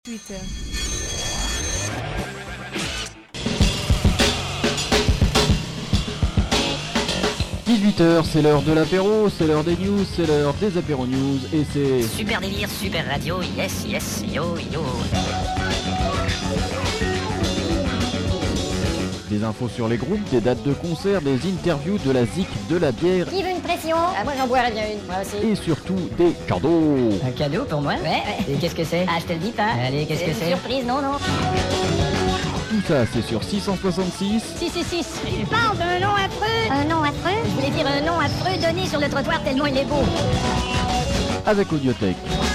Twitter. 18h, c'est l'heure de l'apéro, c'est l'heure des news, c'est l'heure des apéro news et c'est... Super délire, super radio, yes, yes, yo, yo. Des infos sur les groupes, des dates de concert, des interviews, de la zik, de la bière... Qui veut une pression? Moi j'en boirais bien une, moi aussi. Et surtout des cadeaux. Un cadeau pour moi? Ouais. Et qu'est-ce que c'est? Ah, je te le dis pas. Allez, qu'est-ce que c'est? Surprise, non. Tout ça, c'est sur 666... 666. Tu parles d'un nom affreux? Un nom affreux? Je voulais dire un nom affreux donné sur le trottoir tellement il est beau. avec Audiothèque.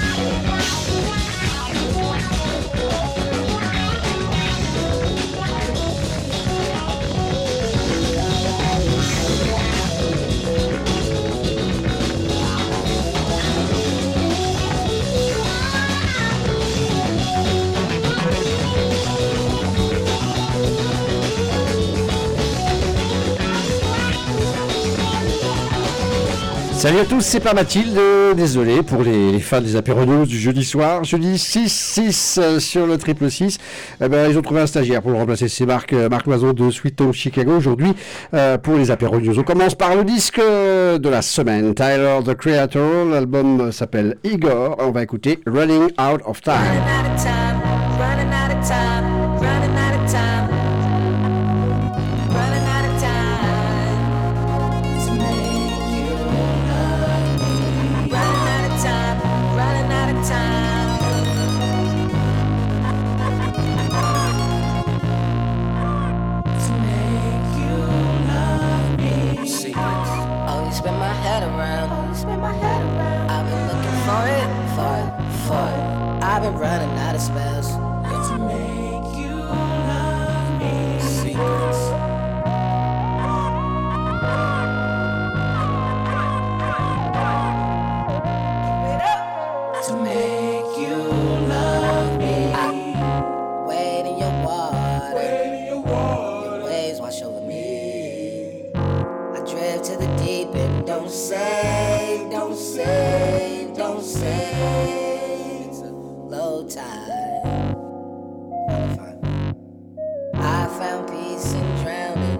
Salut à tous, c'est pas Mathilde, désolé pour les fans des apéros du jeudi soir, jeudi 6-6 sur le 666, ils ont trouvé un stagiaire pour le remplacer, c'est Marc Loiseau de Sweet Home Chicago aujourd'hui pour les apéros news. On commence par le disque de la semaine, Tyler the Creator, l'album s'appelle Igor, on va écouter Running Out of Time. Running out of time, running out of time, running out of time to make you love me. Running out of time, running out of time to make you love me. Secrets. Oh, you spin my head around. Oh, you spin my head around. I've been looking for it. I've been running out of spells to make you love me. Secrets. To make you love me. I wade in your water. Your waves wash over me. I drift to the deep end. Don't say, don't say, don't say. It's a low tide. I found peace in drowning.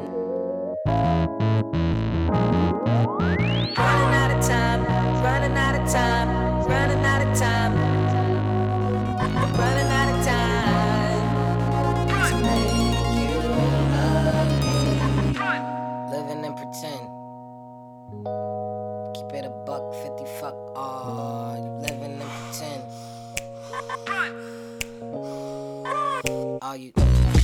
Running out of time, running out of time, running out of time, running out of time to make you love me. Living and pretend. Keep it a buck 50, fuck all. You living and pretend. All you.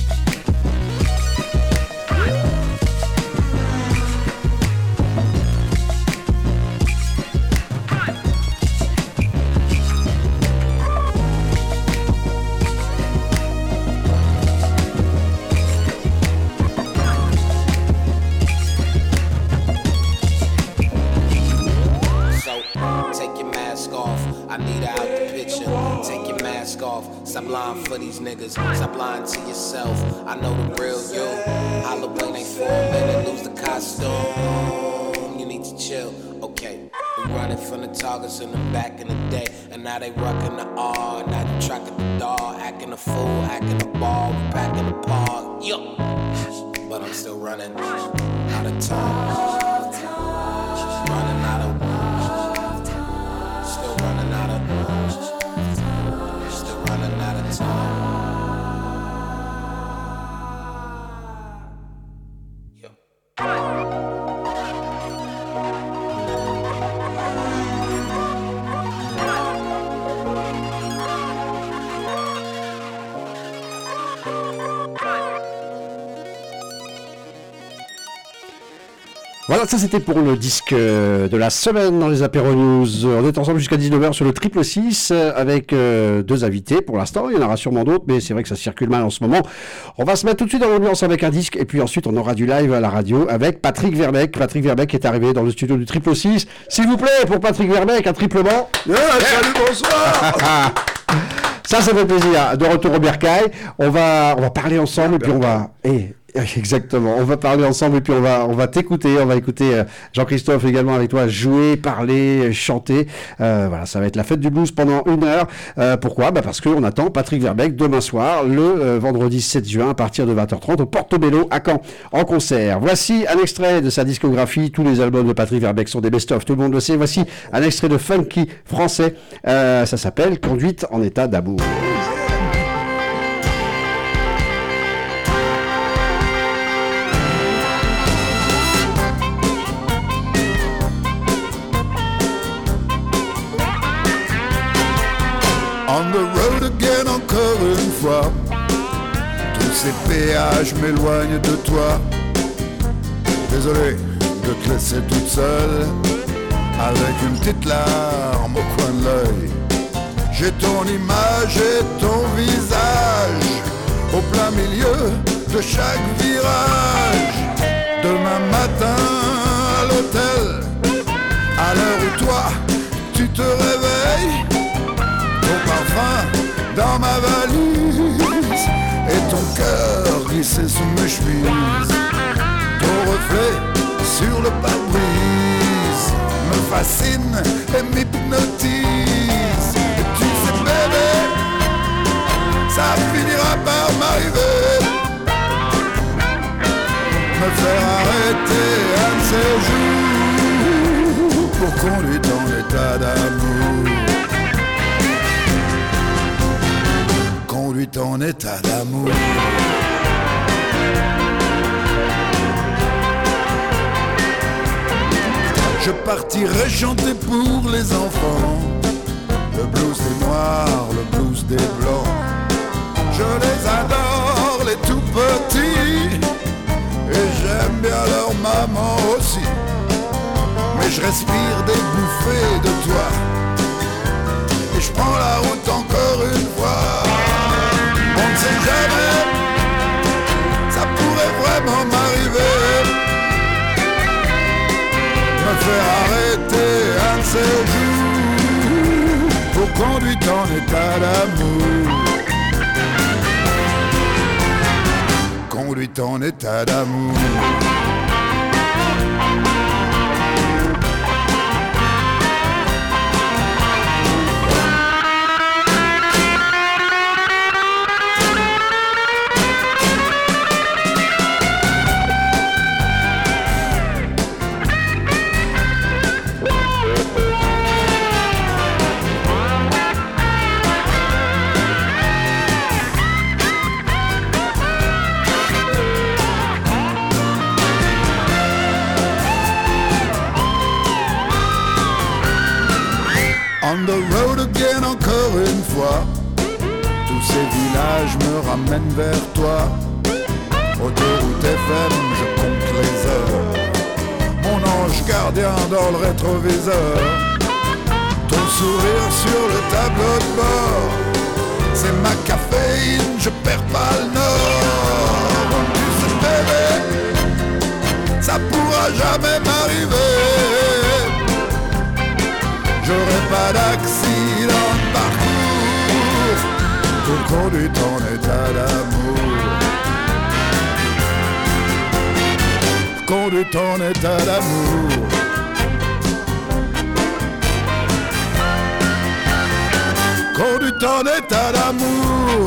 I need her out the picture. Take your mask off. Stop lying for these niggas. Stop lying to yourself. I know the real you. Halloween ain't for a minute. Lose the costume. You need to chill. Okay. We running from the targets in the back in the day. And now they rockin' the R. Now they tracking the dog. Acting a fool. Acting a ball. We packing the park. Yo. But I'm still running out of time. Running out of still running out of time. Yo. Voilà, ça c'était pour le disque de la semaine dans les apéros news. On est ensemble jusqu'à 19h sur le 666 avec deux invités pour l'instant. Il y en aura sûrement d'autres, mais c'est vrai que ça circule mal en ce moment. On va se mettre tout de suite dans l'ambiance avec un disque et puis ensuite on aura du live à la radio avec Patrick Verbeek. Patrick Verbeek est arrivé dans le studio du 666. S'il vous plaît, pour Patrick Verbeek, un triplement. Salut, bonsoir. Ça fait plaisir. De retour au Bercail. On va parler ensemble et puis on va... Exactement, on va parler ensemble et puis on va t'écouter, on va écouter Jean-Christophe également avec toi jouer, parler, chanter. Voilà, ça va être la fête du blues pendant 1 heure. Pourquoi ? Parce qu'on attend Patrick Verbeek demain soir, le vendredi 7 juin à partir de 20h30 au Portobello à Caen en concert. Voici un extrait de sa discographie. Tous les albums de Patrick Verbeek sont des best-of, tout le monde le sait. Voici un extrait de funky français. Ça s'appelle Conduite en état d'amour. On the road again encore une fois. Tous ces péages m'éloignent de toi. Désolé de te laisser toute seule, avec une petite larme au coin de l'œil. J'ai ton image et ton visage au plein milieu de chaque virage. Demain matin à l'hôtel, à l'heure où toi tu te réveilles, ton parfum dans ma valise et ton cœur glissé sous mes chemises. Ton reflet sur le pare-brise me fascine et m'hypnotise. Et tu sais bébé, ça finira par m'arriver, me faire arrêter un de ces jours pour conduire en état d'amour. Conduite en état d'amour. Je partirai chanter pour les enfants le blues des noirs, le blues des blancs. Je les adore, les tout petits, et j'aime bien leur maman aussi. Mais je respire des bouffées de toi, et je prends la route encore une fois. On ne sait jamais, ça pourrait vraiment m'arriver, me faire arrêter un de ces jours pour conduite en état d'amour. Conduite en état d'amour. On the road again encore une fois. Tous ces villages me ramènent vers toi. Autoroute FM, je compte les heures. Mon ange gardien dans le rétroviseur. Ton sourire sur le tableau de bord. C'est ma caféine, je perds pas le nord. Tu sais bébé, ça pourra jamais m'arriver. J'aurai pas d'accident de parcours pour conduire en état d'amour. Conduire en état d'amour. Conduire en état d'amour.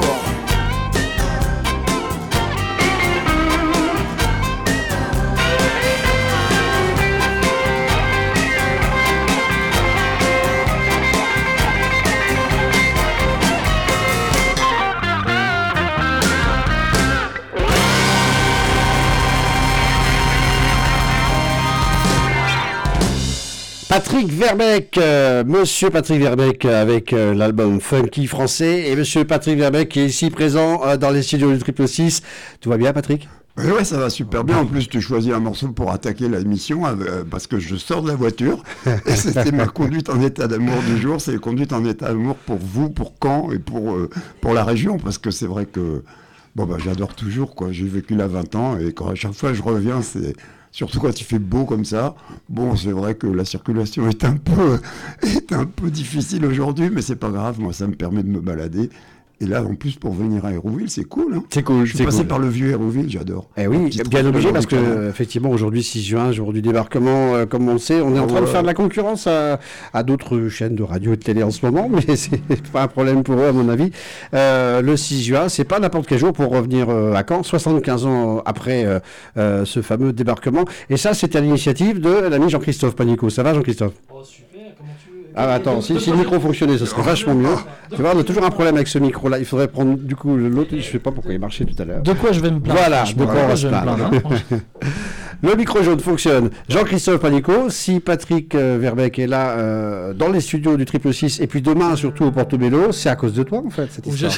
Patrick Verbeek, monsieur Patrick Verbeek avec l'album Funky français, et monsieur Patrick Verbeek qui est ici présent dans les studios du Triple 6. Tout va bien, Patrick ? Ouais, ça va super bien. En plus, tu choisis un morceau pour attaquer la mission parce que je sors de la voiture et c'était ma conduite en état d'amour du jour. C'est conduite en état d'amour pour vous, pour Caen et pour la région, parce que c'est vrai que j'adore toujours, quoi. J'ai vécu là 20 ans et à chaque fois je reviens, c'est surtout quand il fait beau comme ça. Bon, c'est vrai que la circulation est un peu difficile aujourd'hui, mais c'est pas grave. Moi, ça me permet de me balader. Et là, en plus, pour venir à Hérouville, c'est cool. Hein. C'est cool. Je suis passé par le vieux Hérouville, j'adore. Eh oui, bien obligé, parce que effectivement, aujourd'hui, 6 juin, jour du débarquement, comme on le sait, on est en train de faire de la concurrence à d'autres chaînes de radio et de télé en ce moment, mais c'est pas un problème pour eux, à mon avis. Le 6 juin, c'est pas n'importe quel jour pour revenir à Caen, 75 ans après ce fameux débarquement. Et ça, c'était à l'initiative de l'ami Jean-Christophe Panicot. Ça va, Jean-Christophe ? Oh, super, comment tu veux ? Ah, attends, si le micro fonctionnait, ce serait vachement mieux. Tu vois, on a toujours un problème avec ce micro-là. Il faudrait prendre, du coup, l'autre. Je sais pas pourquoi il marchait tout à l'heure. De quoi je vais me plaindre ? Voilà, de quoi on va se plaindre. Le micro jaune fonctionne. Jean-Christophe Panicot, si Patrick Verbeek est là dans les studios du 666 et puis demain surtout au Portobello, c'est à cause de toi en fait cette histoire.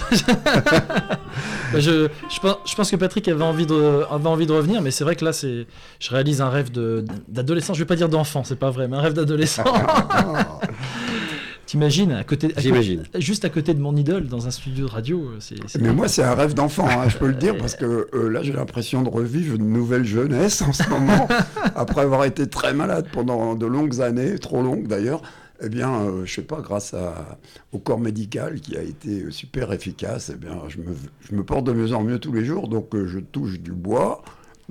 Je pense que Patrick avait envie de revenir, mais c'est vrai que là je réalise un rêve d'adolescent. Je vais pas dire d'enfant, c'est pas vrai, mais un rêve d'adolescent. T'imagines, juste à côté de mon idole, dans un studio de radio, Mais moi, c'est un rêve d'enfant, hein, je peux le dire, parce que là, j'ai l'impression de revivre une nouvelle jeunesse en ce moment, après avoir été très malade pendant de longues années, trop longues d'ailleurs. Eh bien, je sais pas, grâce au corps médical qui a été super efficace, eh bien, je me porte de mieux en mieux tous les jours, donc je touche du bois.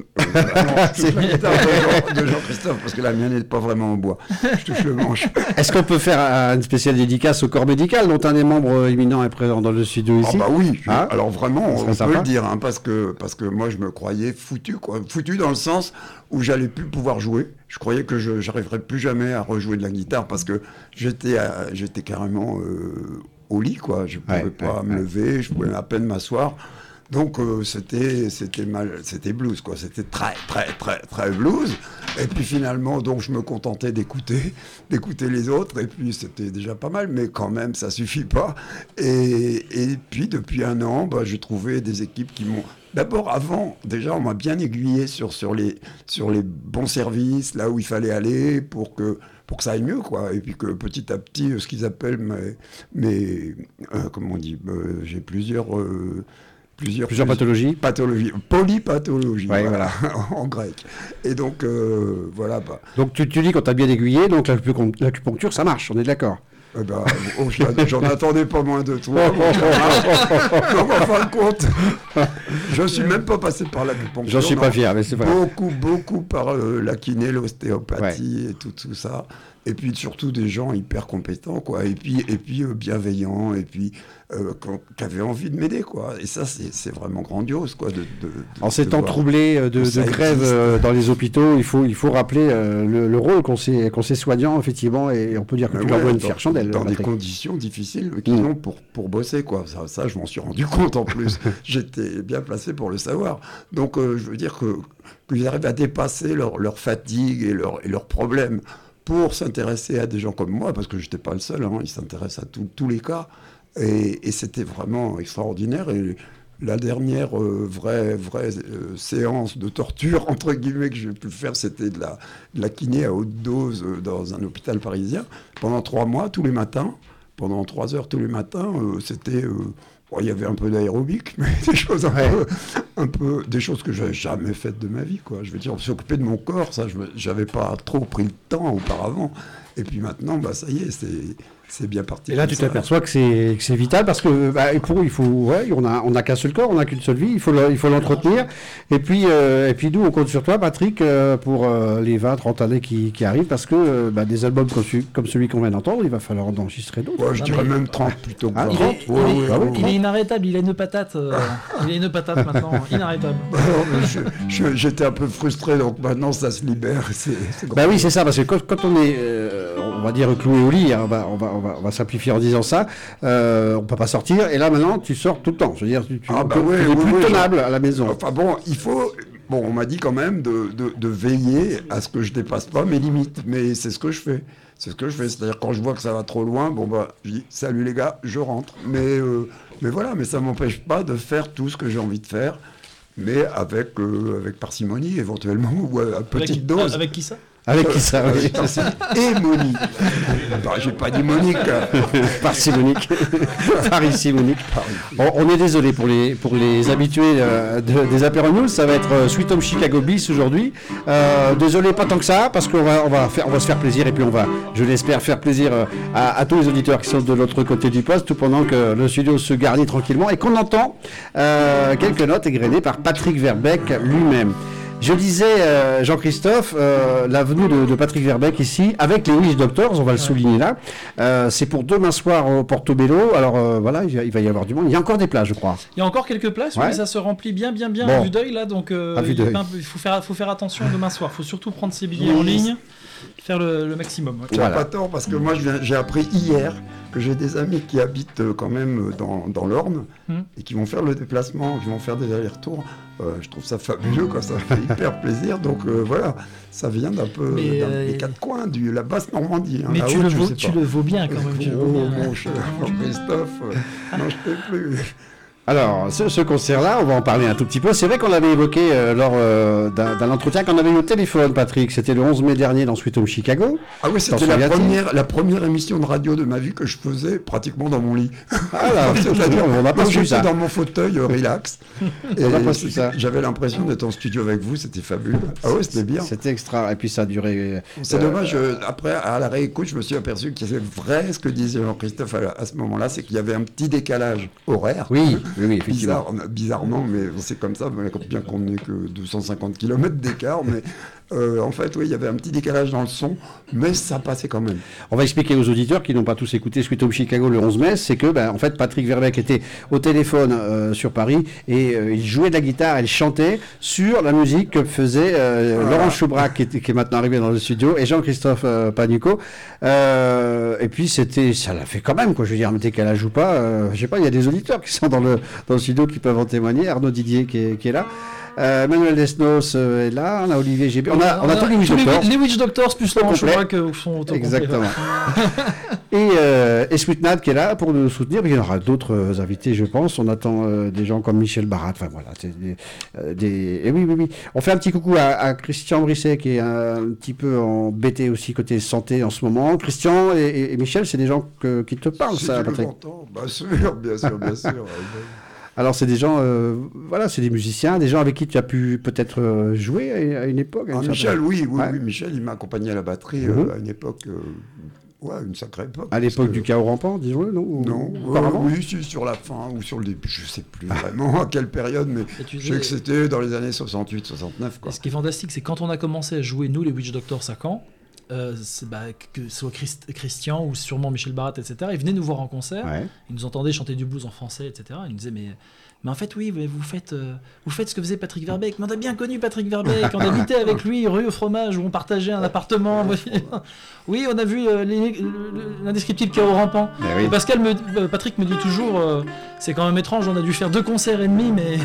C'est la guitare de Jean-Christophe, parce que la mienne n'est pas vraiment en bois. Je touche le manche. Est-ce qu'on peut faire une spéciale dédicace au corps médical, dont un des membres éminents est présent dans le studio ici ? Ah bah oui, alors vraiment, on peut le dire, hein, parce que moi je me croyais foutu, quoi. Foutu dans le sens où j'allais plus pouvoir jouer. Je croyais que je n'arriverais plus jamais à rejouer de la guitare, parce que j'étais carrément au lit, quoi. Je ne pouvais pas me lever, je pouvais à peine m'asseoir. Donc c'était blues, quoi. C'était très très très très blues. Et puis finalement, donc je me contentais d'écouter les autres. Et puis c'était déjà pas mal, mais quand même ça suffit pas. Et puis depuis un an, j'ai trouvé des équipes qui m'ont. D'abord, avant, déjà, on m'a bien aiguillé sur les bons services, là où il fallait aller pour que ça aille mieux, quoi. Et puis que petit à petit, ce qu'ils appellent comment on dit, j'ai plusieurs pathologies. Polypathologies, voilà. En grec. Et donc, voilà. Donc tu dis qu'on t'a bien aiguillé, donc l'acupuncture, ça marche, on est d'accord. J'en attendais pas moins de toi. Donc, en fin de compte, je ne suis même pas passé par l'acupuncture. J'en suis pas fier, mais c'est vrai. Beaucoup par la kiné, l'ostéopathie et tout ça. Et puis surtout des gens hyper compétents, quoi. Et puis bienveillants, et puis qui avaient envie de m'aider, quoi. Et ça, c'est vraiment grandiose, quoi. En ces temps troublés de grève dans les hôpitaux, il faut rappeler le rôle qu'ont ces soignants, effectivement, et on peut dire que tu leur dois une fière chandelle. Dans des conditions difficiles qu'ils ont pour bosser, quoi. Ça, je m'en suis rendu compte, en plus. J'étais bien placé pour le savoir. Donc, je veux dire qu'ils arrivent à dépasser leur fatigue et leurs problèmes pour s'intéresser à des gens comme moi, parce que je n'étais pas le seul, hein, ils s'intéressent à tous les cas, et c'était vraiment extraordinaire. Et la dernière vraie séance de torture, entre guillemets, que j'ai pu faire, c'était de la kiné à haute dose dans un hôpital parisien, pendant 3 mois, tous les matins, pendant 3 heures tous les matins, c'était... il y avait un peu d'aérobic, mais des choses des choses que j'avais jamais faites de ma vie, quoi. Je veux dire, s'occuper de mon corps, ça, j'avais pas trop pris le temps auparavant. Et puis maintenant, ça y est, c'est bien parti. Et là, tu t'aperçois que c'est vital, parce que on n'a qu'un seul corps, on n'a qu'une seule vie, il faut l'entretenir. Et puis nous, on compte sur toi, Patrick, pour les 20-30 années qui arrivent, parce que des albums comme celui qu'on vient d'entendre, il va falloir en enregistrer d'autres. Je dirais même 30 plutôt que 30. Il est inarrêtable, il a une patate. Il a une patate maintenant, inarrêtable. J'étais un peu frustré, donc maintenant ça se libère. Oui, c'est ça, parce que quand on est, on va dire, cloué au lit, hein, on va simplifier en disant ça, on peut pas sortir, et là maintenant tu sors tout le temps, je veux dire, tu es plus tenable à la maison. Enfin bon, on m'a dit quand même de veiller à ce que je dépasse pas mes limites, mais c'est ce que je fais. C'est-à-dire quand je vois que ça va trop loin, je dis salut les gars, je rentre. Mais voilà, mais ça m'empêche pas de faire tout ce que j'ai envie de faire, mais avec parcimonie éventuellement, ou à petite dose. Avec qui ça ? Avec qui ça, oui. Et Monique. Bah, j'ai pas dit Monique. Par-ci Monique. Par ici Monique. On est désolé pour les habitués des Apéro News, ça va être Sweet Home Chicago bis aujourd'hui. Désolé, pas tant que ça, parce qu'on va se faire plaisir et puis on va, je l'espère, faire plaisir à tous les auditeurs qui sont de l'autre côté du poste, tout pendant que le studio se garnit tranquillement et qu'on entend quelques notes égrenées par Patrick Verbeek lui-même. Je disais, Jean-Christophe, la venue de Patrick Verbeek ici, avec les Witch Doctors, on va le souligner là, c'est pour demain soir au Portobello, alors voilà, il va y avoir du monde, il y a encore des places je crois. Il y a encore quelques places, ouais. Mais ça se remplit bien bon. à vue d'œil là, donc il faut faire attention demain soir, il faut surtout prendre ses billets en ligne, faire le maximum. Tu n'as pas tort, parce que moi j'ai appris hier que j'ai des amis qui habitent quand même dans l'Orne et qui vont faire le déplacement, qui vont faire des allers-retours. Je trouve ça fabuleux, quoi, ça fait hyper plaisir. Donc voilà, ça vient d'un peu des quatre coins, de la basse Normandie. Hein, mais tu haute, le vaux bien quand même. Mon cher Christophe, non, je t'ai plus. Alors, ce concert-là, on va en parler un tout petit peu. C'est vrai qu'on l'avait évoqué lors d'un entretien qu'on avait eu au téléphone, Patrick. C'était le 11 mai dernier dans Sweet Home Chicago. Ah oui, c'était la première émission de radio de ma vie que je faisais pratiquement dans mon lit. Ah là, c'est-à-dire, on n'a pas su ça. J'étais dans mon fauteuil, relax. Et on n'a pas su ça. J'avais l'impression d'être en studio avec vous, c'était fabuleux. Ah oui, c'était bien. C'était extra. Et puis ça a duré... C'est dommage, après, à la réécoute, je me suis aperçu que c'est vrai ce que disait Jean-Christophe à ce moment-là, c'est qu'il y avait un petit décalage horaire. Oui, effectivement. Bizarrement, mais c'est comme ça, bien qu'on n'ait que 250 km d'écart, mais en fait, oui, il y avait un petit décalage dans le son, mais ça passait quand même. On va expliquer aux auditeurs qui n'ont pas tous écouté Sweet Home Chicago le 11 mai, c'est que, en fait, Patrick Verbeek était au téléphone sur Paris et il jouait de la guitare, il chantait sur la musique que faisait Laurent Choubrac, qui est maintenant arrivé dans le studio, et Jean-Christophe Panucco. Et puis, ça l'a fait quand même, quoi. Je veux dire, mais décalage ou pas, je sais pas, il y a des auditeurs qui sont dans le studio qui peuvent en témoigner. Arnaud Didier qui est là. Manuel Desnos est là, on a Olivier GB, on a tous les Witch Doctors. Les Witch Doctors plus Laurent Choubrac sont au exactement. Et Sweet Nad qui est là pour nous soutenir. Il y aura d'autres invités, je pense. On attend des gens comme Michel Barat. Enfin voilà, et oui. On fait un petit coucou à Christian Brisset qui est un petit peu embêté aussi côté santé en ce moment. Christian et Michel, c'est des gens qui te parlent, ça, Patrick. Bien sûr. Alors c'est des gens, c'est des musiciens, des gens avec qui tu as pu peut-être jouer à une époque. Michel, oui, Michel, il m'a accompagné à la batterie à une époque, une sacrée époque. À l'époque du Chaos Rampant, disons-le, non? Non, oui, sur la fin ou sur le début, je sais plus vraiment à quelle période, mais je sais que c'était dans les années 68-69. Ce qui est fantastique, c'est quand on a commencé à jouer, nous, les Witch Doctors à Caen, que ce soit Christian ou sûrement Michel Barat, etc., ils venaient nous voir en concert, ils nous entendaient chanter du blues en français, etc., ils nous disaient mais en fait oui, vous faites ce que faisait Patrick Verbeek, mais on a bien connu Patrick Verbeek, on habitait avec lui rue au Fromage où on partageait un appartement. Oui, on a vu l'indescriptible Chaos Rampant. Et Patrick me dit toujours c'est quand même étrange, on a dû faire 2 concerts et demi, mais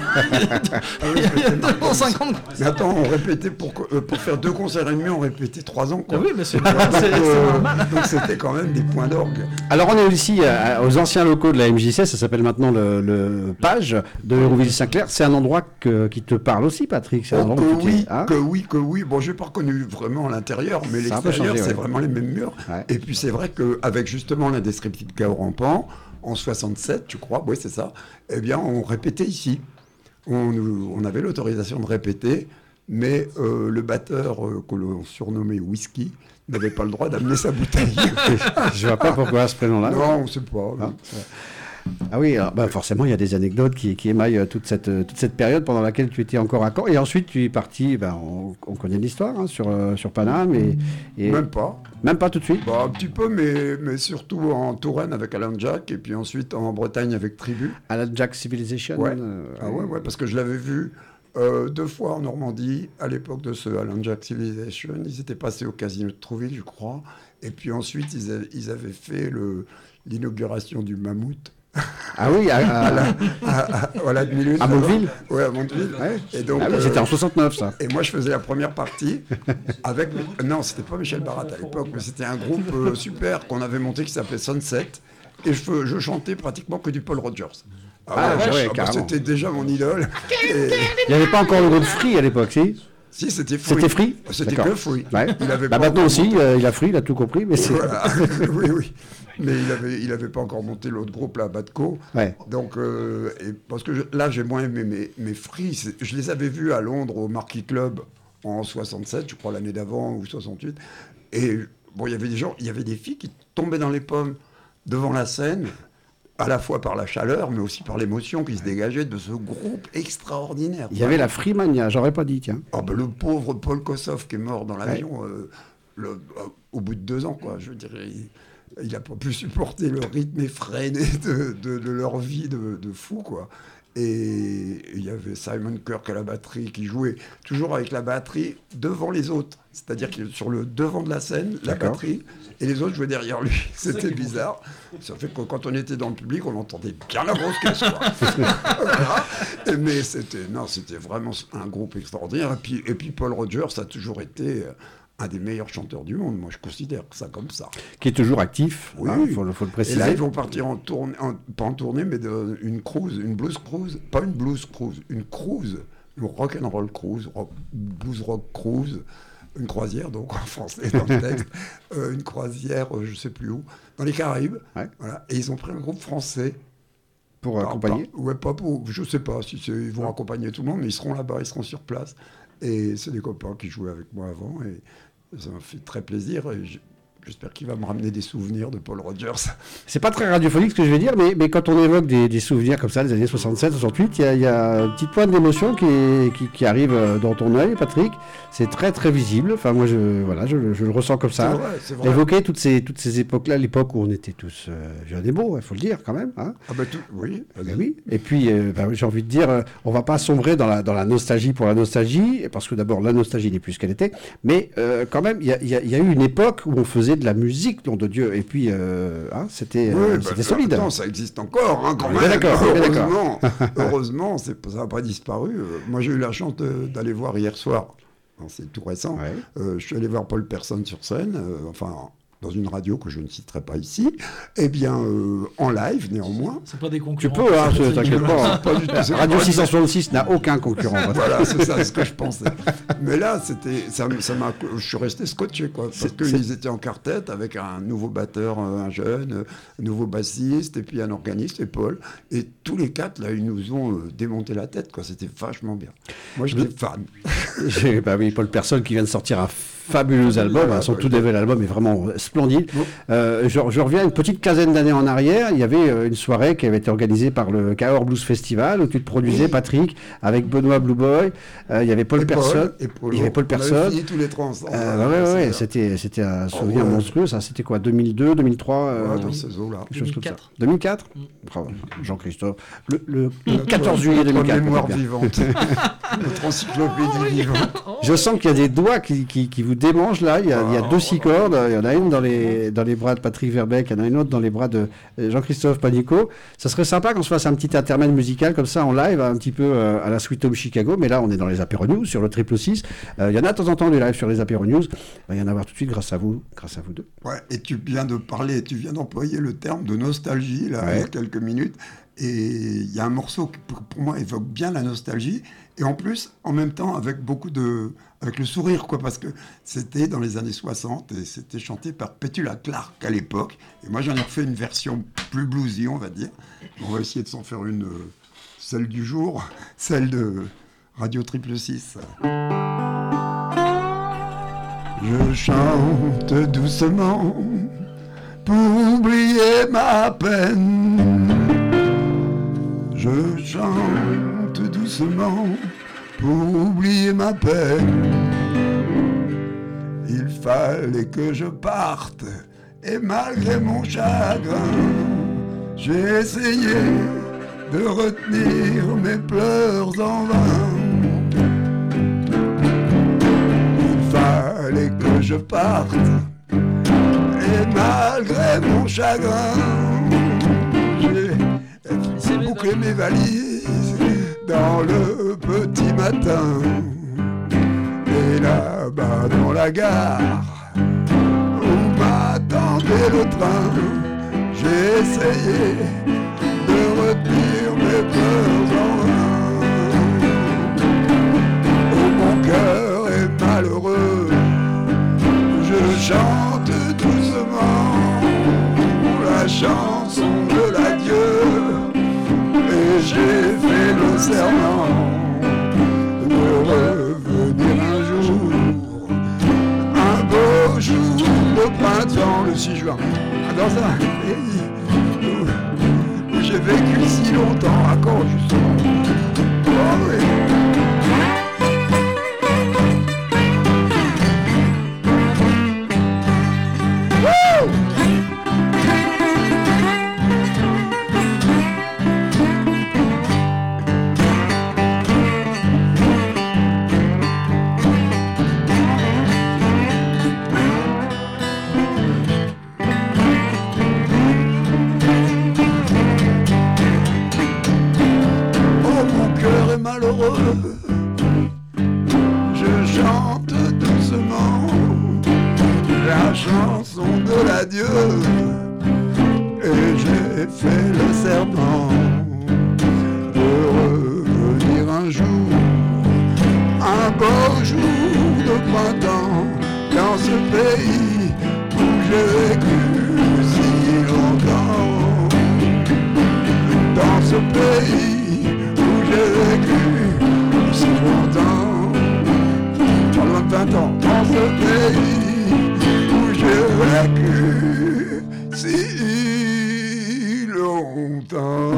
mais attends, on répétait pour faire 2 concerts et demi, on répétait 3 ans, quoi. Oui, mais c'est normal. Donc c'était quand même des points d'orgue. Alors on est ici aux anciens locaux de la MJC, ça s'appelle maintenant le Page de Hérouville-Saint-Clair. C'est un endroit qui te parle aussi, Patrick. C'est un endroit que oui. Bon, je n'ai pas reconnu vraiment l'intérieur, mais l'extérieur, c'est vraiment les mêmes murs. Ouais. Et puis c'est vrai qu'avec justement l'indescriptible Chaos Rampant, en 67, je crois, oui c'est ça, eh bien on répétait ici. On avait l'autorisation de répéter, mais le batteur que l'on surnommait Whisky n'avait pas le droit d'amener sa bouteille. Je ne vois pas pourquoi à ce prénom-là. Non, on ne sait pas. Ah oui, alors, forcément, il y a des anecdotes qui émaillent toute cette période pendant laquelle tu étais encore à Caen. Et ensuite, tu es parti, on connaît l'histoire, sur Paname. Et même pas. Même pas tout de suite. Un petit peu, mais surtout en Touraine avec Alan Jack, et puis ensuite en Bretagne avec Tribu. Alan Jack Civilization. Ouais. Parce que je l'avais vu 2 fois en Normandie, à l'époque de ce Alan Jack Civilization. Ils étaient passés au Casino de Trouville, je crois. Et puis ensuite, ils avaient fait l'inauguration du Mammouth. Ah oui, à Admilune. À Mondeville. Oui, à Mondeville. Ouais. Et donc, c'était en 69, ça. Et moi, je faisais la première partie avec... Non, c'était pas Michel Barat à l'époque, mais c'était un groupe super qu'on avait monté qui s'appelait Sunset. Et je chantais pratiquement que du Paul Rogers. Carrément. C'était déjà mon idole. Il n'y avait pas encore le groupe Free à l'époque, si? Si, c'était Free. C'était Free. C'était D'accord. que Free. Ouais. Il avait Bah pas maintenant encore aussi, monté- il a Free, il a tout compris, mais c'est... Voilà. Oui. Mais il avait pas encore monté l'autre groupe, là, Batco. Ouais. Donc, parce que là, j'ai moins aimé mes Free. Je les avais vus à Londres, au Marquis Club, en 67, je crois, l'année d'avant, ou 68. Et bon, il y avait des gens, il y avait des filles qui tombaient dans les pommes devant la scène, à la fois par la chaleur, mais aussi par l'émotion qui se dégageait de ce groupe extraordinaire. Il y avait la Freemania, j'aurais pas dit, tiens. Ah ben, le pauvre Paul Kossoff qui est mort dans l'avion au bout de 2 ans, quoi. Je veux dire, il n'a pas pu supporter le rythme effréné de leur vie de fou, quoi. Et il y avait Simon Kirke à la batterie qui jouait toujours avec la batterie devant les autres. C'est-à-dire que sur le devant de la scène, la batterie, et les autres jouaient derrière lui. C'était bizarre. Ça fait que quand on était dans le public, on entendait bien la grosse caisse, quoi. Voilà. Mais c'était vraiment un groupe extraordinaire. Et puis Paul Rodgers a toujours été un des meilleurs chanteurs du monde. Moi, je considère ça comme ça. Qui est toujours actif, oui. Hein, faut le préciser. Et là, ils vont partir en tournée, pas en tournée, mais une cruise, une blues cruise, pas une blues cruise, une cruise, une rock and roll cruise, blues rock cruise, une croisière, donc en français dans le texte, une croisière, je sais plus où, dans les Caraïbes. Ouais. Voilà. Et ils ont pris un groupe français. Pour accompagner Pas pour, je sais pas si ils vont accompagner tout le monde, mais ils seront là-bas, ils seront sur place. Et c'est des copains qui jouaient avec moi avant, et ça m'a fait très plaisir. Et j'espère qu'il va me ramener des souvenirs de Paul Rodgers. C'est pas très radiophonique ce que je vais dire, mais quand on évoque des souvenirs comme ça, des années 67, 68, il y a une petite pointe d'émotion qui arrive dans ton œil, Patrick. C'est très très visible. Enfin, moi, je le ressens comme ça. C'est vrai. Évoquer toutes ces époques-là, l'époque où on était tous jeunes et beaux, il faut le dire quand même. Hein. Ah ben oui. Oui. Et puis, j'ai envie de dire, on va pas sombrer dans la nostalgie pour la nostalgie, parce que d'abord, la nostalgie n'est plus ce qu'elle était, mais quand même, il y a eu une époque où on faisait de la musique, nom de Dieu, et puis c'était solide. Non, ça existe encore, hein, quand On est même. d'accord, Heureusement, ça n'a pas disparu. Moi, j'ai eu la chance d'aller voir hier soir. C'est tout récent. Ouais. Je suis allé voir Paul Persson sur scène, dans une radio que je ne citerai pas ici, en live néanmoins. C'est pas des Tu concurrents. peux, hein, t'inquiète pas. Pas du tout, c'est Radio pas- 666 n'a aucun concurrent. Voilà, c'est ça ce que je pensais. Mais là, je suis resté scotché, quoi. Parce qu'ils étaient en quartet avec un nouveau batteur, un jeune, un nouveau bassiste, et puis un organiste, et Paul. Et tous les 4, là, ils nous ont démonté la tête, quoi. C'était vachement bien. Moi, j'étais fan. Paul Persson qui vient de sortir un fabuleux album, son tout nouvel album est vraiment splendide. Je reviens une petite quinzaine d'années en arrière, il y avait une soirée qui avait été organisée par le Cahors Blues Festival où tu te produisais, Patrick, avec Benoît Blue Boy, il y avait Paul Persson, il y avait Paul Persson. On avait fini tous les trois ensemble. C'était un souvenir monstrueux, ça. C'était quoi, 2002, 2003 dans ces eaux-là. 2004. 2004 Bravo, Jean-Christophe. Le 14 juillet 2004. Notre mémoire vivante. Notre encyclopédie vivante. Je sens qu'il y a des doigts qui vous démangent là. Il y a 2 6 cordes. Il y en a une dans les bras de Patrick Verbeek, il y en a une autre dans les bras de Jean-Christophe Panico. Ça serait sympa qu'on se fasse un petit intermède musical comme ça en live, un petit peu à la Sweet Home Chicago. Mais là, on est dans les Apéro News sur le 666. Il y en a de temps en temps du live sur les Apéro News. Il va y en avoir tout de suite grâce à vous deux. Ouais, et tu viens d'employer le terme de nostalgie là, il y a quelques minutes. Et il y a un morceau qui, pour moi, évoque bien la nostalgie. Et en plus, en même temps, avec avec le sourire, quoi, parce que c'était dans les années 60 et c'était chanté par Petula Clark à l'époque. Et moi, j'en ai refait une version plus bluesy, on va dire. On va essayer de s'en faire celle du jour, celle de Radio 666. Je chante doucement pour oublier ma peine. Je chante doucement pour oublier ma peine. Il fallait que je parte et malgré mon chagrin, j'ai essayé de retenir mes pleurs en vain. Il fallait que je parte et malgré mon chagrin, j'ai bouclé mes valises dans le petit matin. Et là-bas dans la gare où m'attendait le train, j'ai essayé de retenir mes pleurs en vain. Oh, mon cœur serment de revenir un jour, un beau jour de printemps, le 6 juin, dans un pays où j'ai vécu si longtemps. À quand justement? Oh oui. Je chante doucement la chanson de l'adieu et j'ai fait le serment de revenir un jour, un beau jour de printemps dans ce pays où j'ai vécu si longtemps, dans ce pays où j'ai vécu si longtemps, pas loin de 20 ans, dans ce pays où j'ai vécu si longtemps.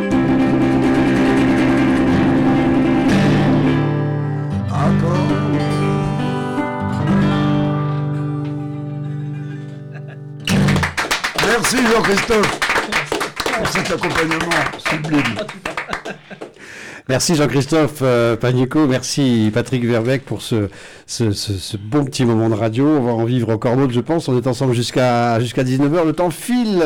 Merci Jean-Christophe pour cet accompagnement sublime. Merci Jean-Christophe Pagnico, merci Patrick Verbeek pour ce bon petit moment de radio. On va en vivre encore d'autres, je pense. On est ensemble jusqu'à 19h. Le temps file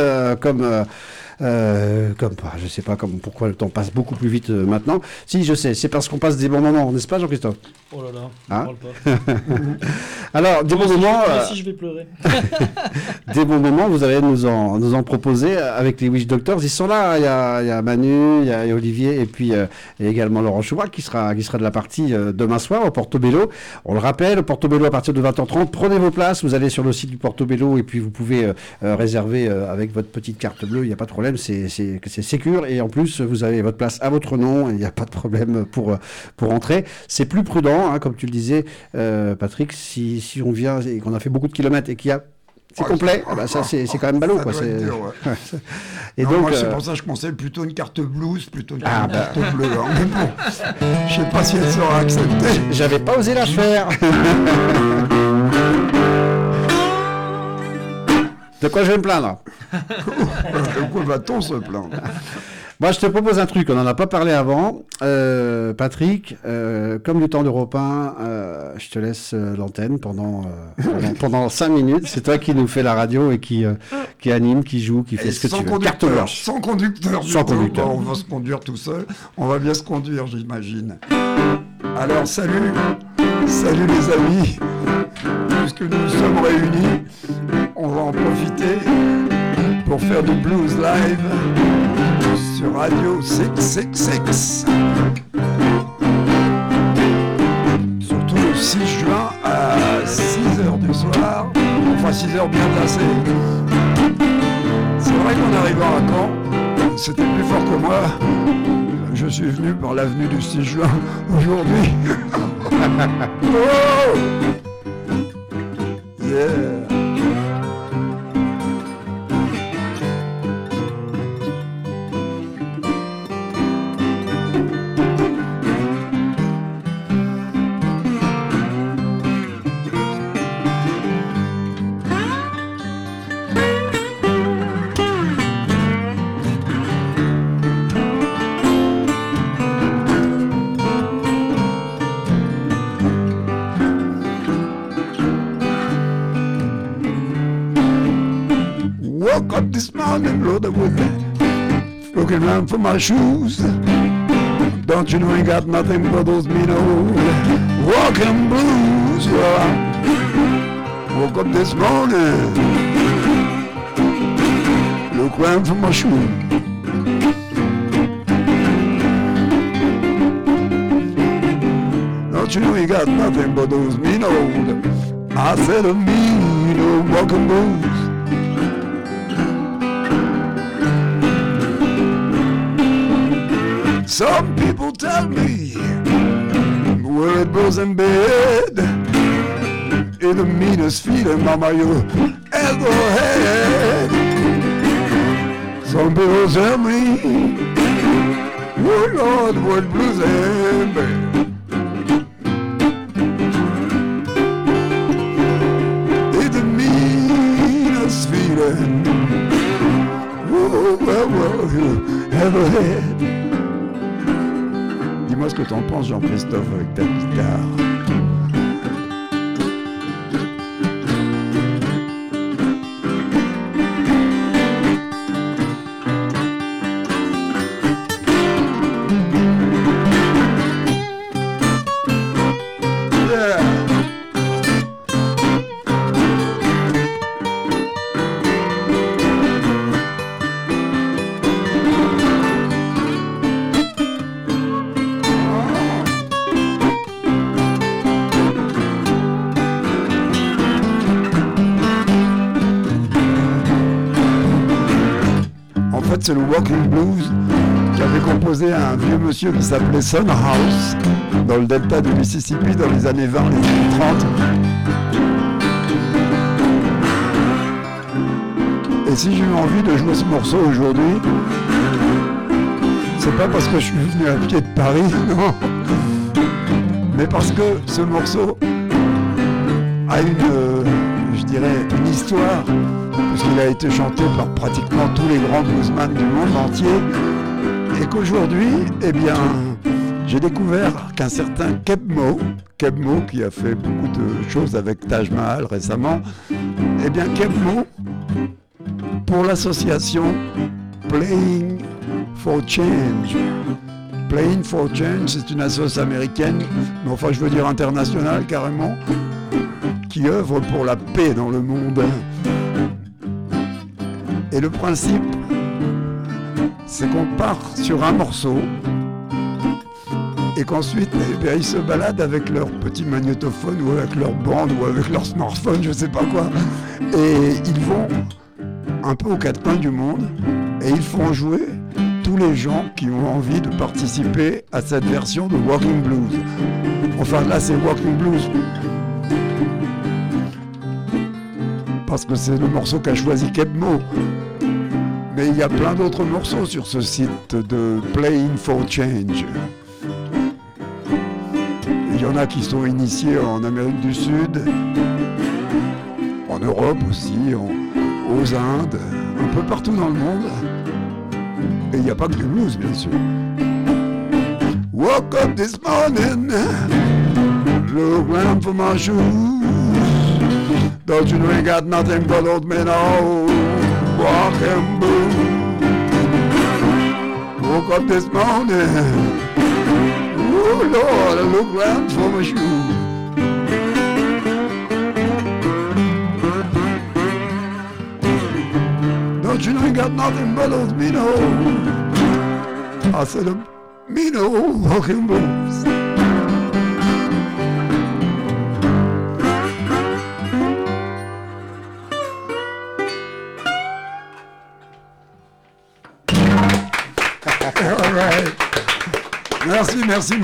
je sais pas pourquoi le temps passe beaucoup plus vite maintenant. Si, je sais, c'est parce qu'on passe des bons moments, n'est-ce pas Jean-Christophe? Oh là là, hein? parle pas. Alors, des bons moments. Si je vais pleurer. Des bons moments, vous allez nous en proposer avec les Witch Doctors. Ils sont là. Il y a Manu, il y a Olivier et puis et également Laurent Chouac qui sera de la partie demain soir au Portobello. On le rappelle, au Portobello à partir de 20h30. Prenez vos places. Vous allez sur le site du Portobello et puis vous pouvez réserver avec votre petite carte bleue. Il n'y a pas de problème. C'est sécure et en plus vous avez votre place à votre nom. Il n'y a pas de problème pour entrer. C'est plus prudent, hein, comme tu le disais, Patrick. Si on vient et qu'on a fait beaucoup de kilomètres et qu'il y a c'est complet, bah ça c'est quand même ballot quoi. Dur, ouais. Et non, donc moi c'est pour ça que je conseille plutôt une carte blues plutôt qu'une carte bleue. Hein. Mais bon, je sais pas si elle sera acceptée. J'avais pas osé la faire. De quoi je vais me plaindre? De quoi va-t-on se plaindre? Moi, je te propose un truc, on n'en a pas parlé avant. Patrick, comme du temps d'Europe 1, je te laisse l'antenne pendant 5 minutes. C'est toi qui nous fais la radio et qui anime, qui joue, qui fait ce que tu veux. Carte blanche. Sans conducteur. Sans conducteur. On va se conduire tout seul. On va bien se conduire, j'imagine. Alors, salut les amis. Puisque nous sommes réunis, on va en profiter pour faire du blues live sur Radio 666. Surtout le 6 juin à 6h du soir, enfin 6h bien placées. C'est vrai qu'en arrivant à Caen, c'était plus fort que moi. Je suis venu par l'avenue du 6 juin aujourd'hui. Oh yeah. Woke up this morning, Lord, with that, looking around for my shoes. Don't you know I ain't got nothing but those mean old walking blues? Well, I woke up this morning, look around for my shoes. Don't you know you got nothing but those mean old, I said a mean old walking blues. Some people tell me where it goes in bed, in the meanest feeling, mama, you ever had. Some people tell me, oh Lord, what blues in bed. In the meanest feeling, oh, well, you ever had. Dis-moi ce que t'en penses, Jean-Christophe, avec ta guitare. C'est le Walking Blues qu'avait composé un vieux monsieur qui s'appelait Son House dans le delta du Mississippi dans les années 20, les années 30. Et si j'ai eu envie de jouer ce morceau aujourd'hui, c'est pas parce que je suis venu à pied de Paris, non, mais parce que ce morceau a une histoire, puisqu'il a été chanté par pratiquement tous les grands bluesmen du monde entier, et qu'aujourd'hui, eh bien, j'ai découvert qu'un certain Keb Mo, qui a fait beaucoup de choses avec Taj Mahal récemment, eh bien, Keb Mo, pour l'association Playing for Change. Playing for Change, c'est une association américaine, mais enfin je veux dire internationale carrément, qui œuvre pour la paix dans le monde. Et le principe, c'est qu'on part sur un morceau et qu'ensuite, eh bien, ils se baladent avec leur petit magnétophone ou avec leur bande ou avec leur smartphone, je sais pas quoi, et ils vont un peu aux quatre coins du monde et ils font jouer tous les gens qui ont envie de participer à cette version de Walking Blues. Enfin là, c'est Walking Blues parce que c'est le morceau qu'a choisi Keb Mo. Mais il y a plein d'autres morceaux sur ce site de Playing for Change. Il y en a qui sont initiés en Amérique du Sud, en Europe aussi, aux Indes, un peu partout dans le monde. Et il n'y a pas que du blues, bien sûr. Woke up this morning, look round for my shoes. Don't you know I ain't got nothing but old men all walking blues. Woke up this morning, oh Lord, I look round for my shoes. Don't you know I ain't got nothing but those mean old, I said a mean old walking blues. Merci.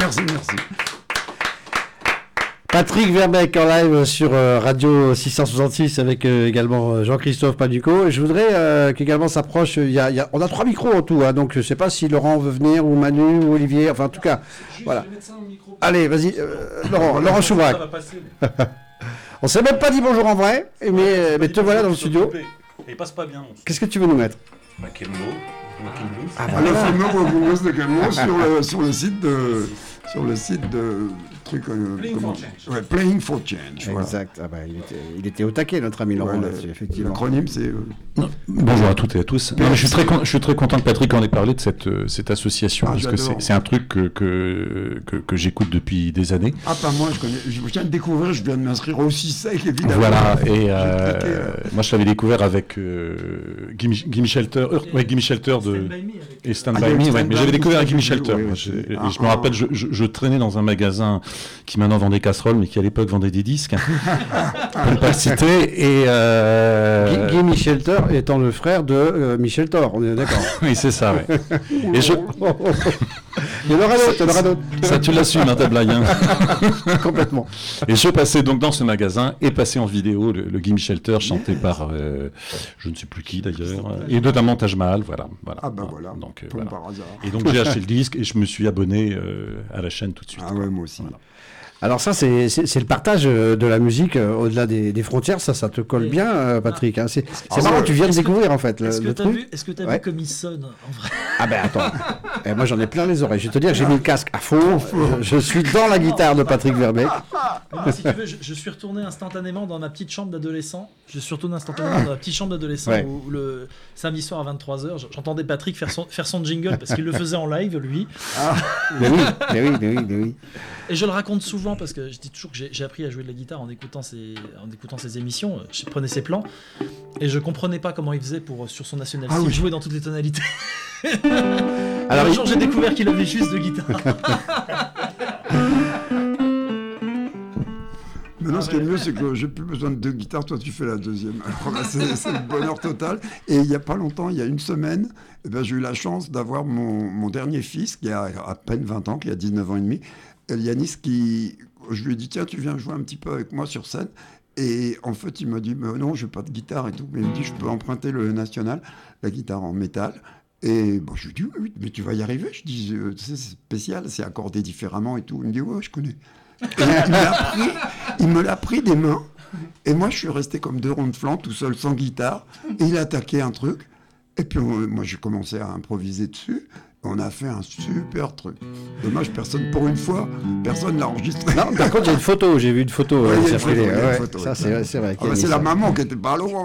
Patrick Verbeek en live sur Radio 666 avec également Jean-Christophe Paduco. Et je voudrais qu'également s'approche, on a 3 micros en tout, hein, donc je ne sais pas si Laurent veut venir, ou Manu, ou Olivier, enfin en tout cas, voilà. Allez, vas-y, Laurent Choubrac. On ne s'est même pas dit bonjour en vrai, mais te voilà dans le studio. Il passe pas bien. Qu'est-ce que tu veux nous mettre? Quel mot? Ah, le fameux Walking Blues de Keb Mo sur le site de truc Playing for Change. Exact. Voilà. Ah bah, il était au taquet, notre ami Laurent, là-dessus, effectivement. L'acronyme, c'est... Bonjour à toutes et à tous. Non, mais je suis très content que Patrick en ait parlé de cette association, parce que c'est un truc que j'écoute depuis des années. Ah, pas moi, je viens de découvrir, je viens de m'inscrire aussi sec, évidemment. Voilà, et moi je l'avais découvert avec Gimme Shelter, et Stand By Me, ouais, mais j'avais découvert avec Gimme Shelter. Je me rappelle, je traînais dans un magasin qui maintenant vend des casseroles, mais qui à l'époque vendait des disques, pour ne pas le citer, et... Gimme Shelter étant le frère de Michel Thor, on est d'accord. Oui, c'est ça, ouais. Il y en aura d'autres. Ça, tu l'assumes, hein, ta blague. Hein. Complètement. Et je passais donc dans ce magasin et passé en vidéo le Gimme Shelter chanté par je ne sais plus qui d'ailleurs, et notamment Taj Mahal, voilà. Ah ben voilà, donc, comme par hasard. Et donc j'ai acheté le disque et je me suis abonné à la chaîne tout de suite. Ah ouais, moi aussi. Voilà. Alors ça, c'est le partage de la musique au-delà des frontières, ça te colle bien, Patrick. Hein. C'est marrant, tu viens de découvrir en fait le truc. Est-ce que tu as vu comme il sonne en vrai? Ah ben attends, moi j'en ai plein les oreilles. Je vais te dire, j'ai mis le casque à fond, je suis dans la guitare de Patrick Verbeek. Moi, si tu veux, je suis retourné instantanément dans ma petite chambre d'adolescent. Ouais. Où le samedi soir à 23h, j'entendais Patrick faire son jingle parce qu'il le faisait en live lui. Mais oui. Et je le raconte souvent parce que je dis toujours que j'ai appris à jouer de la guitare en écoutant ses émissions. Je prenais ses plans et je comprenais pas comment il faisait sur son national. Il jouait dans toutes les tonalités. Alors un jour j'ai découvert qu'il avait juste de guitare. Maintenant, ce qui est mieux, c'est que j'ai plus besoin de 2 guitares. Toi, tu fais la deuxième. Alors là, c'est le bonheur total. Et il y a pas longtemps, il y a une semaine, j'ai eu la chance d'avoir mon dernier fils, qui a à peine 20 ans, qui a 19 ans et demi, Yanis, je lui ai dit, tiens, tu viens jouer un petit peu avec moi sur scène. Et en fait, il m'a dit, mais non, je n'ai pas de guitare et tout. Mais il me dit, je peux emprunter le National, la guitare en métal. Et bon, je lui ai dit, oui, mais tu vas y arriver. Je dis, c'est spécial, c'est accordé différemment et tout. Il me dit, ouais, je connais. Et il me l'a pris des mains. Et moi, je suis resté comme 2 ronds de flanc, tout seul, sans guitare. Et il a attaqué un truc. Et puis, moi, j'ai commencé à improviser dessus. On a fait un super truc. Dommage, pour une fois, personne l'a enregistré. Non, par contre, j'ai vu une photo. Ça, c'est vrai. C'est la maman qui était pas loin.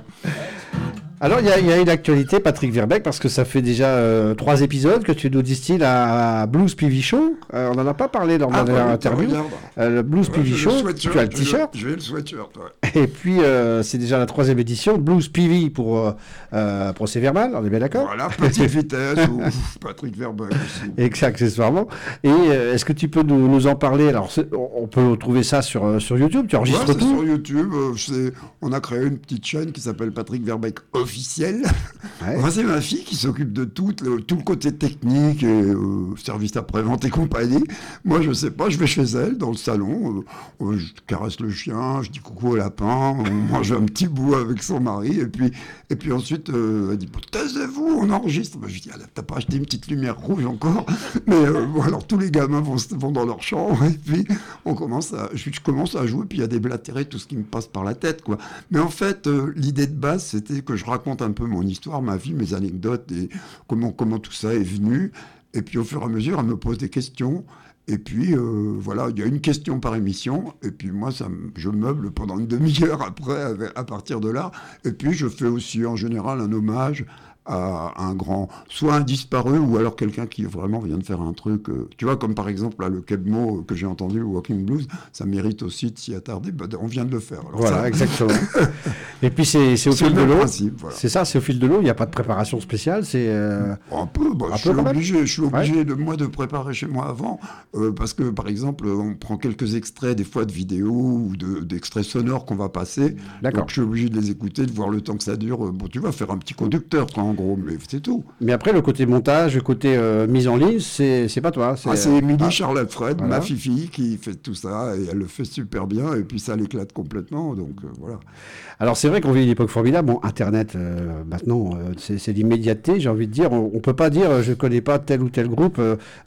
Alors, il y a une actualité, Patrick Verbeek, parce que ça fait déjà 3 épisodes que tu nous distilles à Blues PV Show. On n'en a pas parlé lors de la dernière interview. Le Blues PV Show, tu as le t-shirt. J'ai le sweatshirt, Et puis, c'est déjà la 3e édition. Blues PV pour Procès Verbal, on est bien d'accord? Voilà, petite vitesse, ou Patrick Verbeek aussi. Accessoirement. Et est-ce que tu peux nous en parler? Alors, on peut trouver ça sur YouTube, tu enregistres tout? Sur YouTube, on a créé une petite chaîne qui s'appelle Patrick Verbeek officiel. Ouais. Enfin, c'est ma fille qui s'occupe de tout le côté technique et service après-vente et compagnie. Moi, je sais pas, je vais chez elle dans le salon, je caresse le chien, je dis coucou au lapin, on mange un petit bout avec son mari et puis ensuite elle dit taisez-vous, on enregistre. Je dis t'as pas acheté une petite lumière rouge encore? Mais bon, alors tous les gamins vont dans leur chambre et puis je commence à jouer, puis il y a déblatérer tout ce qui me passe par la tête, quoi. Mais en fait, l'idée de base, c'était que je raconte un peu mon histoire, ma vie, mes anecdotes et comment tout ça est venu. Et puis au fur et à mesure, elle me pose des questions. Et puis voilà, il y a une question par émission. Et puis moi, je meuble pendant une demi-heure après, à partir de là. Et puis je fais aussi en général un hommage à un grand, soit un disparu, ou alors quelqu'un qui vraiment vient de faire un truc, tu vois, comme par exemple là, le Kebmo que j'ai entendu, le Walking Blues, ça mérite aussi de s'y attarder, on vient de le faire. Alors voilà, exactement. Et puis c'est au fil de l'eau, voilà. C'est ça, c'est au fil de l'eau, il n'y a pas de préparation spéciale, c'est... Un peu, je suis obligé de préparer chez moi avant, parce que par exemple, on prend quelques extraits des fois de vidéos ou d'extraits sonores qu'on va passer, donc je suis obligé de les écouter, de voir le temps que ça dure. Bon, tu vas faire un petit conducteur, quoi, gros, mais c'est tout. Mais après, le côté montage, le côté mise en ligne, c'est pas toi. C'est Émilie Charles-Alfred, voilà. Ma fifi, qui fait tout ça, et elle le fait super bien, et puis ça l'éclate complètement, donc voilà. Alors c'est vrai qu'on vit une époque formidable. Bon, Internet, maintenant, c'est l'immédiateté, j'ai envie de dire. On peut pas dire, je connais pas tel ou tel groupe,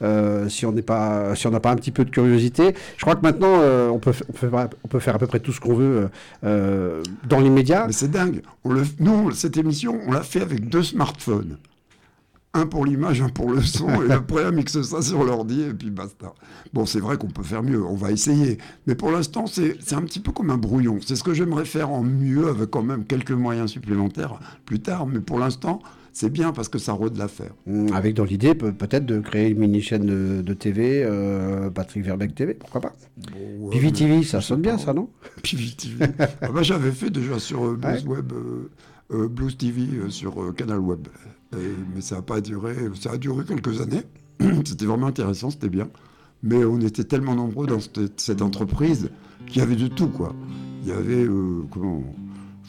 si on n'a pas un petit peu de curiosité. Je crois que maintenant, on peut faire à peu près tout ce qu'on veut dans l'immédiat. Mais c'est dingue. Nous, cette émission, on l'a fait avec 2 smartphones. Un pour l'image, un pour le son, et après on mixe ça sur l'ordi, et puis basta. Bon, c'est vrai qu'on peut faire mieux, on va essayer. Mais pour l'instant, c'est un petit peu comme un brouillon. C'est ce que j'aimerais faire en mieux, avec quand même quelques moyens supplémentaires plus tard. Mais pour l'instant, c'est bien parce que ça rôde l'affaire. Avec dans l'idée, peut-être, de créer une mini-chaîne de TV, Patrick Verbeek TV, pourquoi pas? Bon, PV TV, ça sonne bien, ça, non? PV TV. J'avais fait déjà sur Blues Web, Blues TV sur Canal Web. Mais ça n'a pas duré, ça a duré quelques années. C'était vraiment intéressant, c'était bien. Mais on était tellement nombreux dans cette entreprise qu'il y avait de tout, quoi. Il y avait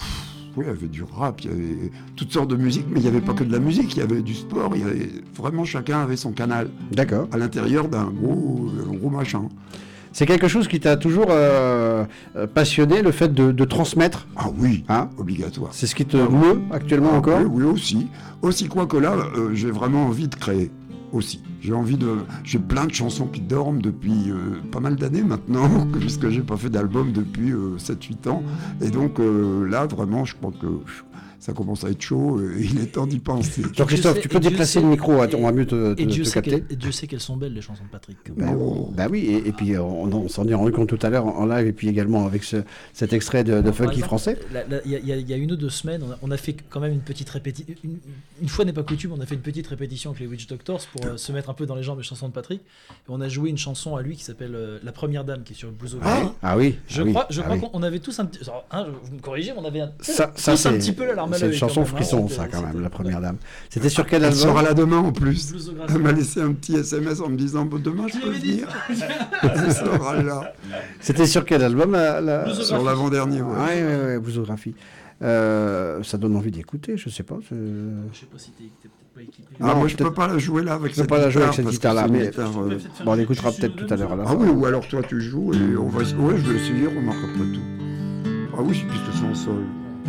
il y avait du rap, il y avait toutes sortes de musique, mais il n'y avait pas que de la musique, il y avait du sport, il y avait vraiment chacun avait son canal. D'accord. À l'intérieur d'un gros machin. C'est quelque chose qui t'a toujours passionné, le fait de transmettre. Ah oui, obligatoire. C'est ce qui te meut actuellement encore. Oui, aussi. Aussi, quoique là, j'ai vraiment envie de créer. Aussi. J'ai plein de chansons qui dorment depuis pas mal d'années maintenant, puisque j'ai pas fait d'album depuis 7-8 ans. Et donc là, vraiment, je crois que ça commence à être chaud, il est temps d'y penser. Jean-Christophe, tu peux déplacer le micro, on va mieux te capter. Et Dieu sait qu'elles sont belles, les chansons de Patrick. Bah oui, et puis on s'en est rendu compte tout à l'heure en live, et puis également avec cet extrait de Funky français. Il y a 1 ou 2 semaines, on a fait quand même une petite répétition. Une fois n'est pas coutume, on a fait une petite répétition avec les Witch Doctors pour se mettre un peu dans les jambes des chansons de Patrick. Et on a joué une chanson à lui qui s'appelle La Première Dame, qui est sur Bluesographie. Ah oui. Je crois qu'on avait tous un petit. Vous me corrigez, mais on avait tous un petit peu l'alarme. C'est une chanson frisson, ça, quand même, La Première Dame. C'était sur quel album? Elle sera là demain, en plus. Elle m'a laissé un petit SMS en me disant demain, je peux venir. Elle sera là. C'était sur quel album Sur l'avant-dernier, ouais. Bluesographie. Ça donne envie d'écouter, je sais pas. Je sais pas si t'es peut-être pas équipé. Non, moi je peux pas la jouer là avec cette guitare. Je peux pas la jouer avec cette guitare-là, mais on l'écoutera peut-être tout à l'heure. Ah oui, ou alors toi tu joues et on va. Ouais, je vais essayer, on marque pas tout. Ah oui, puisque c'est en sol.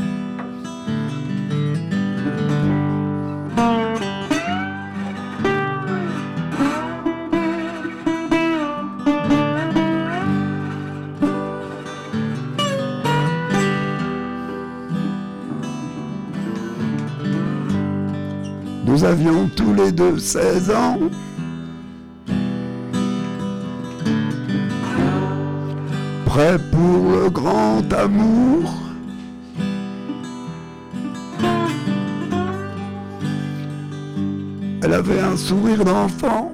Nous avions tous les deux 16 ans. Prêts pour le grand amour. Elle avait un sourire d'enfant.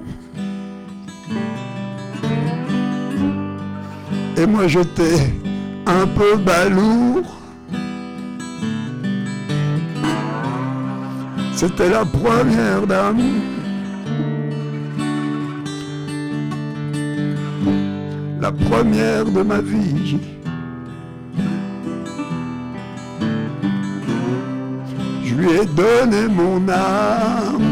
Et moi j'étais un peu balourd. C'était la première dame. La première de ma vie. Je lui ai donné mon âme.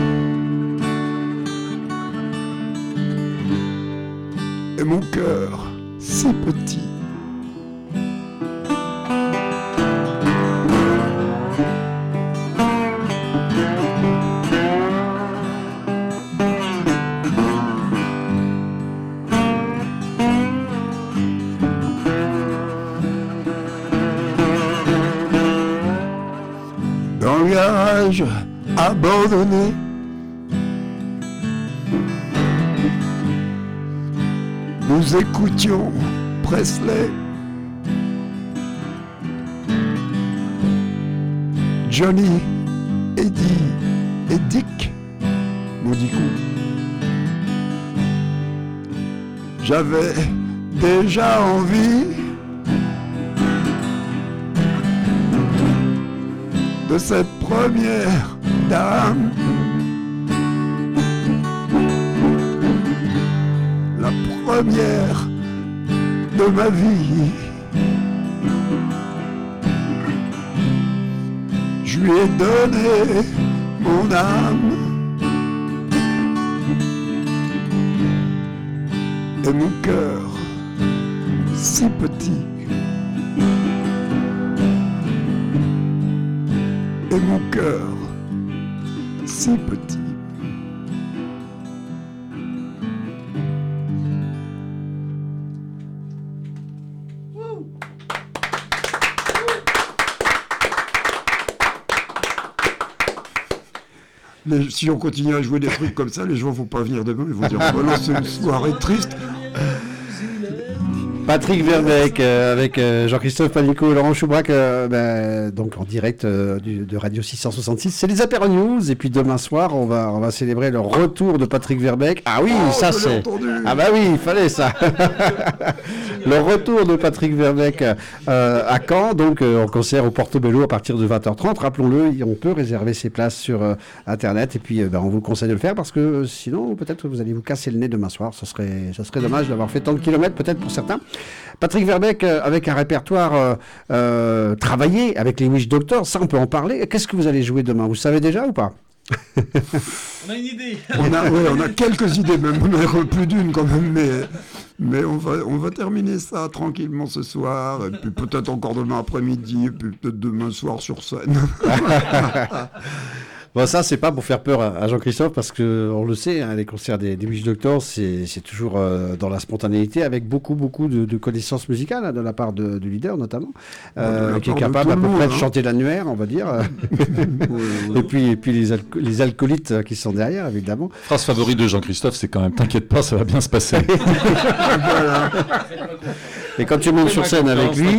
Et mon cœur si petit. Dans le garage abandonné, nous écoutions Presley, Johnny, Eddie et Dick, maudit coup. J'avais déjà envie de cette première dame, la première de ma vie. Je lui ai donné mon âme et mon cœur si petit. Et mon cœur si petit. Si on continue à jouer des trucs comme ça, les gens vont pas venir demain, ils vont dire oh non, c'est une soirée triste. Patrick Verbeek avec Jean-Christophe Panicot, Laurent Choubrac, donc en direct de Radio 666. C'est les Apéro News. Et puis demain soir, on va célébrer le retour de Patrick Verbeek. Ah oui, ça c'est. Ah bah oui, il fallait ça. Le retour de Patrick Verbeek à Caen, donc en concert au Portobello à partir de 20h30. Rappelons-le, on peut réserver ses places sur Internet. Et puis on vous conseille de le faire parce que sinon, peut-être que vous allez vous casser le nez demain soir. Ça serait dommage d'avoir fait tant de kilomètres, peut-être pour certains. Patrick Verbeek, avec un répertoire travaillé avec les Witch Doctors, ça on peut en parler. Qu'est-ce que vous allez jouer demain? Vous savez déjà ou pas? On a une idée. On a quelques idées, même on en a plus d'une quand même, mais on va terminer ça tranquillement ce soir, et puis peut-être encore demain après-midi, et puis peut-être demain soir sur scène. Bon, ça, c'est pas pour faire peur à Jean-Christophe, parce qu'on le sait, hein, les concerts des Witch Doctors, c'est toujours dans la spontanéité, avec beaucoup de connaissances musicales, hein, de la part du leader notamment, qui est capable à peu près de chanter l'annuaire, on va dire. Et puis les alcoolites qui sont derrière, évidemment. Phrase favorite de Jean-Christophe, c'est quand même « T'inquiète pas, ça va bien se passer ». Et quand tu montes sur scène avec lui,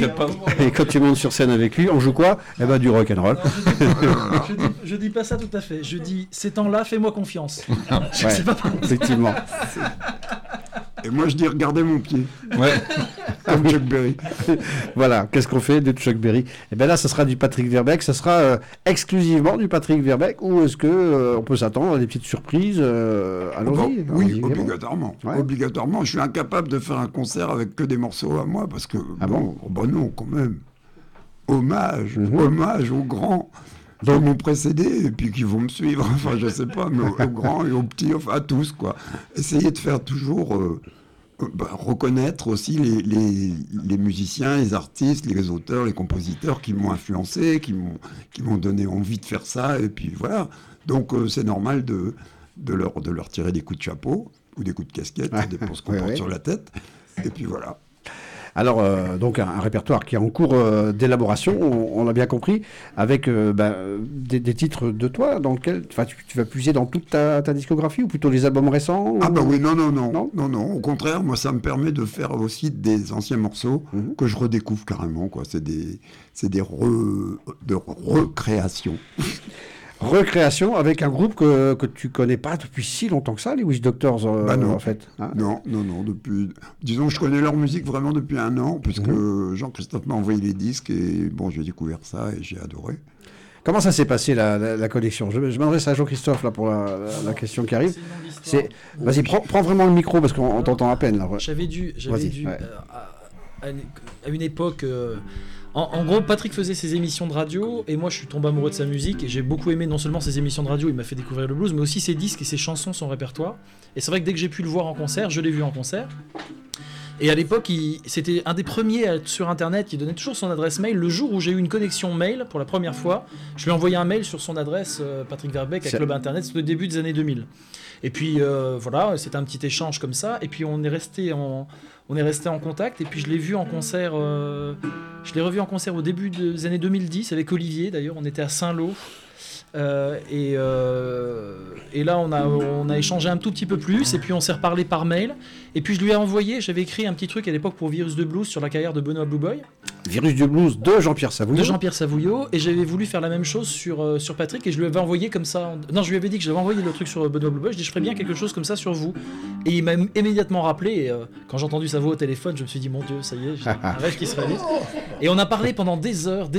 on joue quoi? Eh ben du rock'n'roll. Je dis pas ça tout à fait. Je dis ces temps-là, fais-moi confiance. Ouais, effectivement. Et moi je dis regardez mon pied. Ouais. Comme Chuck Berry. Voilà, qu'est-ce qu'on fait de Chuck Berry? Et bien là, ça sera du Patrick Verbeek, ça sera exclusivement du Patrick Verbeek, ou est-ce que on peut s'attendre à des petites surprises? Allons-y. Oui, obligatoirement. Ouais. Obligatoirement. Je suis incapable de faire un concert avec que des morceaux à moi, parce que non, quand même. Hommage aux grands. Qui m'ont précédé et puis qui vont me suivre, enfin je sais pas, mais aux grands et aux petits, enfin à tous quoi. Essayer de faire toujours reconnaître aussi les musiciens, les artistes, les auteurs, les compositeurs qui m'ont influencé, qui m'ont donné envie de faire ça, et puis voilà. Donc c'est normal de leur tirer des coups de chapeau ou des coups de casquette, ça dépend ce qu'on porte sur la tête, et puis voilà. Alors, donc, un répertoire qui est en cours d'élaboration, on l'a bien compris, avec des titres de toi, dans lesquels tu vas puiser dans toute ta discographie, ou plutôt les albums récents? Ah bah oui, non. Au contraire, moi, ça me permet de faire aussi des anciens morceaux que je redécouvre carrément, quoi. C'est des recréations. Recréation avec un groupe que tu connais pas depuis si longtemps que ça, les Witch Doctors, non. en fait. Hein? Non, depuis... Disons, je connais leur musique vraiment depuis 1 an, puisque Jean-Christophe m'a envoyé les disques, et bon, j'ai découvert ça, et j'ai adoré. Comment ça s'est passé, la connexion? Je m'adresse à Jean-Christophe, là, pour la question qui arrive. Vas-y, prends vraiment le micro, parce qu'on t'entend à peine, là. J'avais dû à une époque... En gros, Patrick faisait ses émissions de radio, et moi je suis tombé amoureux de sa musique, et j'ai beaucoup aimé non seulement ses émissions de radio, il m'a fait découvrir le blues, mais aussi ses disques et ses chansons, son répertoire. Et c'est vrai que dès que j'ai pu le voir en concert, je l'ai vu en concert. Et à l'époque, c'était un des premiers sur Internet qui donnait toujours son adresse mail. Le jour où j'ai eu une connexion mail pour la première fois, je lui ai envoyé un mail sur son adresse, Patrick Verbeek, à Club Internet, c'était au début des années 2000. Et puis voilà, c'était un petit échange comme ça, et puis on est resté en contact, et puis je l'ai vu en concert, je l'ai revu en concert au début des années 2010 avec Olivier d'ailleurs, on était à Saint-Lô, et là on a échangé un tout petit peu plus, et puis on s'est reparlé par mail, et puis je lui ai envoyé, j'avais écrit un petit truc à l'époque pour Virus de Blues sur la carrière de Benoît Blue Boy. Virus du Blues de Jean-Pierre Savouillot. Et j'avais voulu faire la même chose sur Patrick, et je lui avais envoyé comme ça. Non, je lui avais dit que j'avais envoyé le truc sur Benoît Blue Boy, je dis je ferais bien quelque chose comme ça sur vous. Et il m'a immédiatement rappelé, et quand j'ai entendu sa voix au téléphone, je me suis dit mon Dieu, ça y est, j'ai un rêve qui se réalise. Et on a parlé pendant des heures,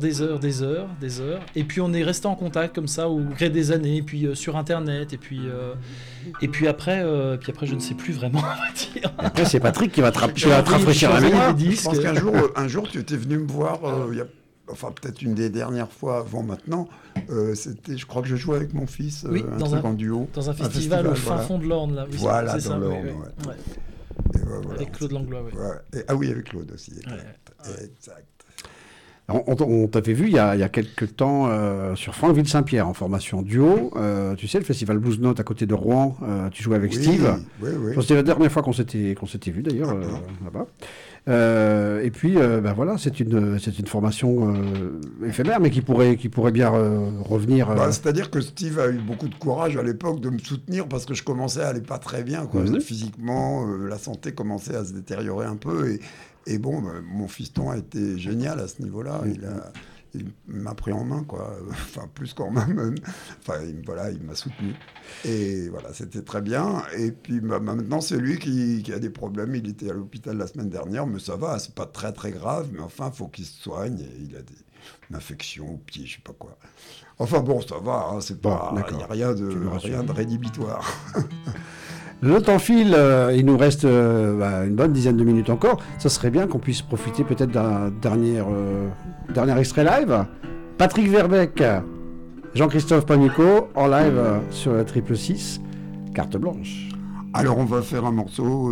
et puis on est resté en contact comme ça au gré des années, puis sur Internet, et puis après je ne sais plus vraiment, on va dire. Après c'est Patrick qui va te rafraîchir la mémoire. Je pense qu'un jour tu étais venu me voir, peut-être une des dernières fois avant maintenant, je crois que je jouais avec mon fils, en duo. Dans un festival au fin fond de l'Orne, là. Oui, voilà, dans l'Orne, ouais. Voilà. Avec Claude Langlois, oui. Ouais. Oui, avec Claude aussi. Exact. On t'avait vu il y a quelques temps sur Franqueville-Saint-Pierre en formation duo. Tu sais, le festival Blues Note à côté de Rouen. Tu jouais avec Steve. Oui. C'était la dernière fois qu'on s'était vu d'ailleurs là-bas. Et puis, voilà, c'est une formation éphémère, mais qui pourrait bien revenir. C'est-à-dire que Steve a eu beaucoup de courage à l'époque de me soutenir parce que je commençais à aller pas très bien, quoi. Physiquement, la santé commençait à se détériorer un peu. Et bon, mon fiston a été génial à ce niveau-là. Il m'a pris en main, quoi. Enfin, plus qu'en main même. Enfin, il m'a soutenu. Et voilà, c'était très bien. Et puis maintenant, c'est lui qui a des problèmes. Il était à l'hôpital la semaine dernière, mais ça va, c'est pas très très grave. Mais enfin, il faut qu'il se soigne. Et il a une infection au pied, je sais pas quoi. Enfin bon, ça va, hein, c'est pas, il n'y a rien de rédhibitoire. Le temps file, il nous reste une bonne dizaine de minutes encore. Ça serait bien qu'on puisse profiter peut-être d'un dernier extrait live. Patrick Verbeek, Jean-Christophe Panico en live sur la 666, carte blanche. Alors on va faire un morceau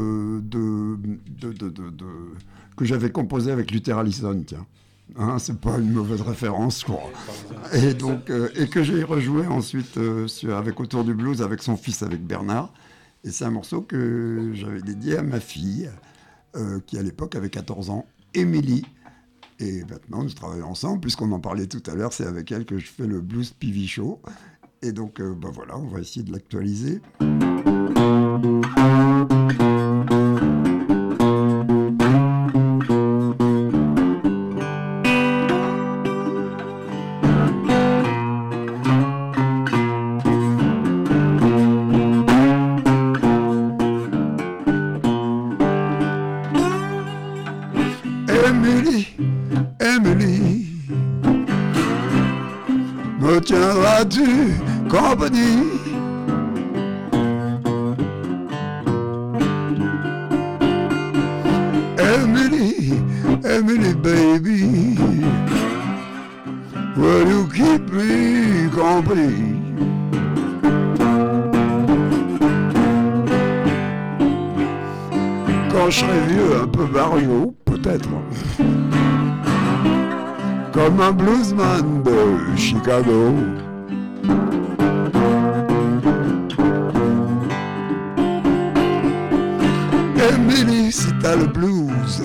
que j'avais composé avec Luther Allison, tiens. Hein, c'est pas une mauvaise référence, je crois. Et donc et que j'ai rejoué ensuite avec Autour du blues avec son fils, avec Bernard. Et c'est un morceau que j'avais dédié à ma fille, qui à l'époque avait 14 ans, Émilie. Et maintenant, nous travaillons ensemble, puisqu'on en parlait tout à l'heure, c'est avec elle que je fais le Blues PV Show. Et donc, voilà, on va essayer de l'actualiser. Me tiendras-tu compagnie? Emily, baby, will you keep me company? Quand je serai vieux, un peu barrio, peut-être. Comme un bluesman de Chicago. Emily, si t'as le blues,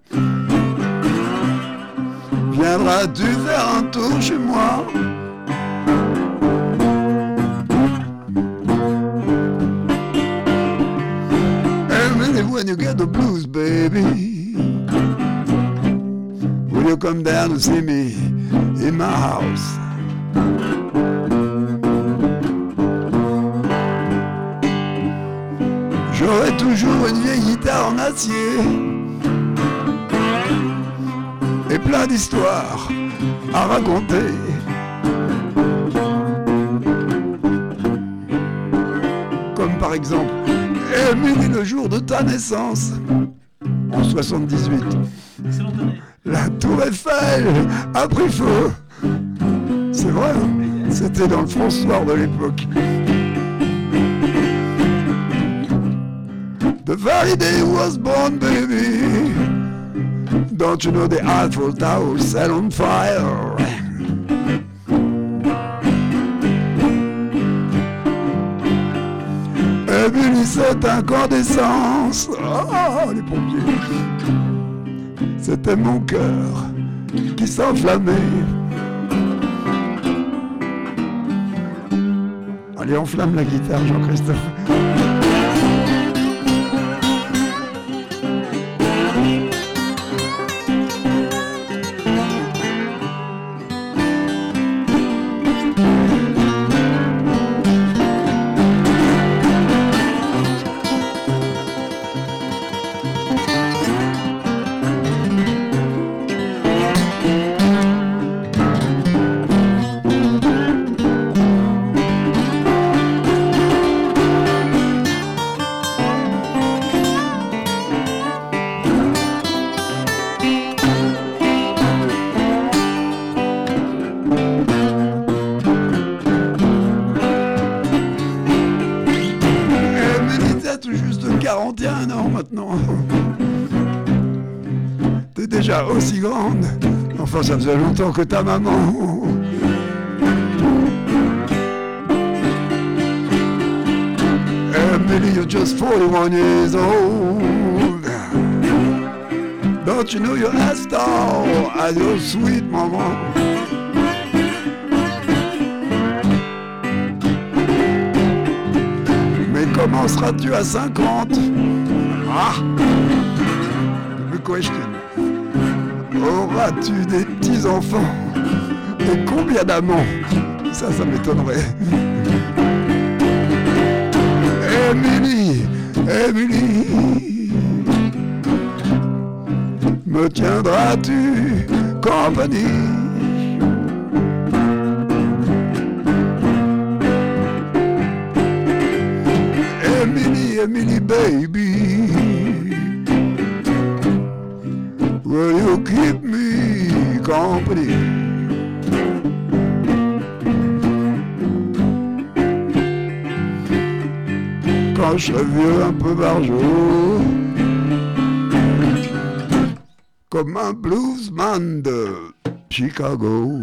viendras-tu faire un tour chez moi? Emily, when you get the blues, baby, will you come down to see me in my house? J'aurai toujours une vieille guitare en acier et plein d'histoires à raconter. Comme par exemple, Émilie, le jour de ta naissance, en 78. La tour Eiffel a pris feu. C'est vrai, hein, c'était dans le François de l'époque. The very day was born, baby. Don't you know the Eiffel Tower set on fire? Emily, c'est incandescence. Oh, les pompiers. C'était mon cœur qui s'enflammait. Allez, enflamme la guitare, Jean-Christophe. Aussi grande, enfin ça faisait longtemps que ta maman. Emily, you're just 41 years old. Don't you know you're as tall as your sweet mama? Mais comment seras-tu à 50? Ah, the question. Auras-tu des petits-enfants? Et combien d'amants? Ça m'étonnerait. Emily, me tiendras-tu compagnie? Emily baby, will you keep me company? Quand je serai vieux un peu barjot, comme un bluesman de Chicago.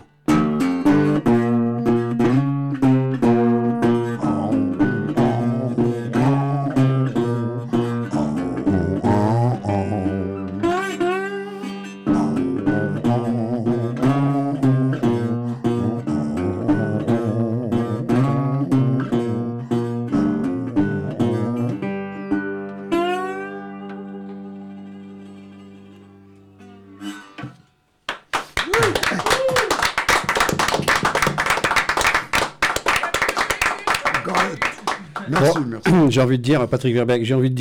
J'ai envie de dire, Patrick Verbeek,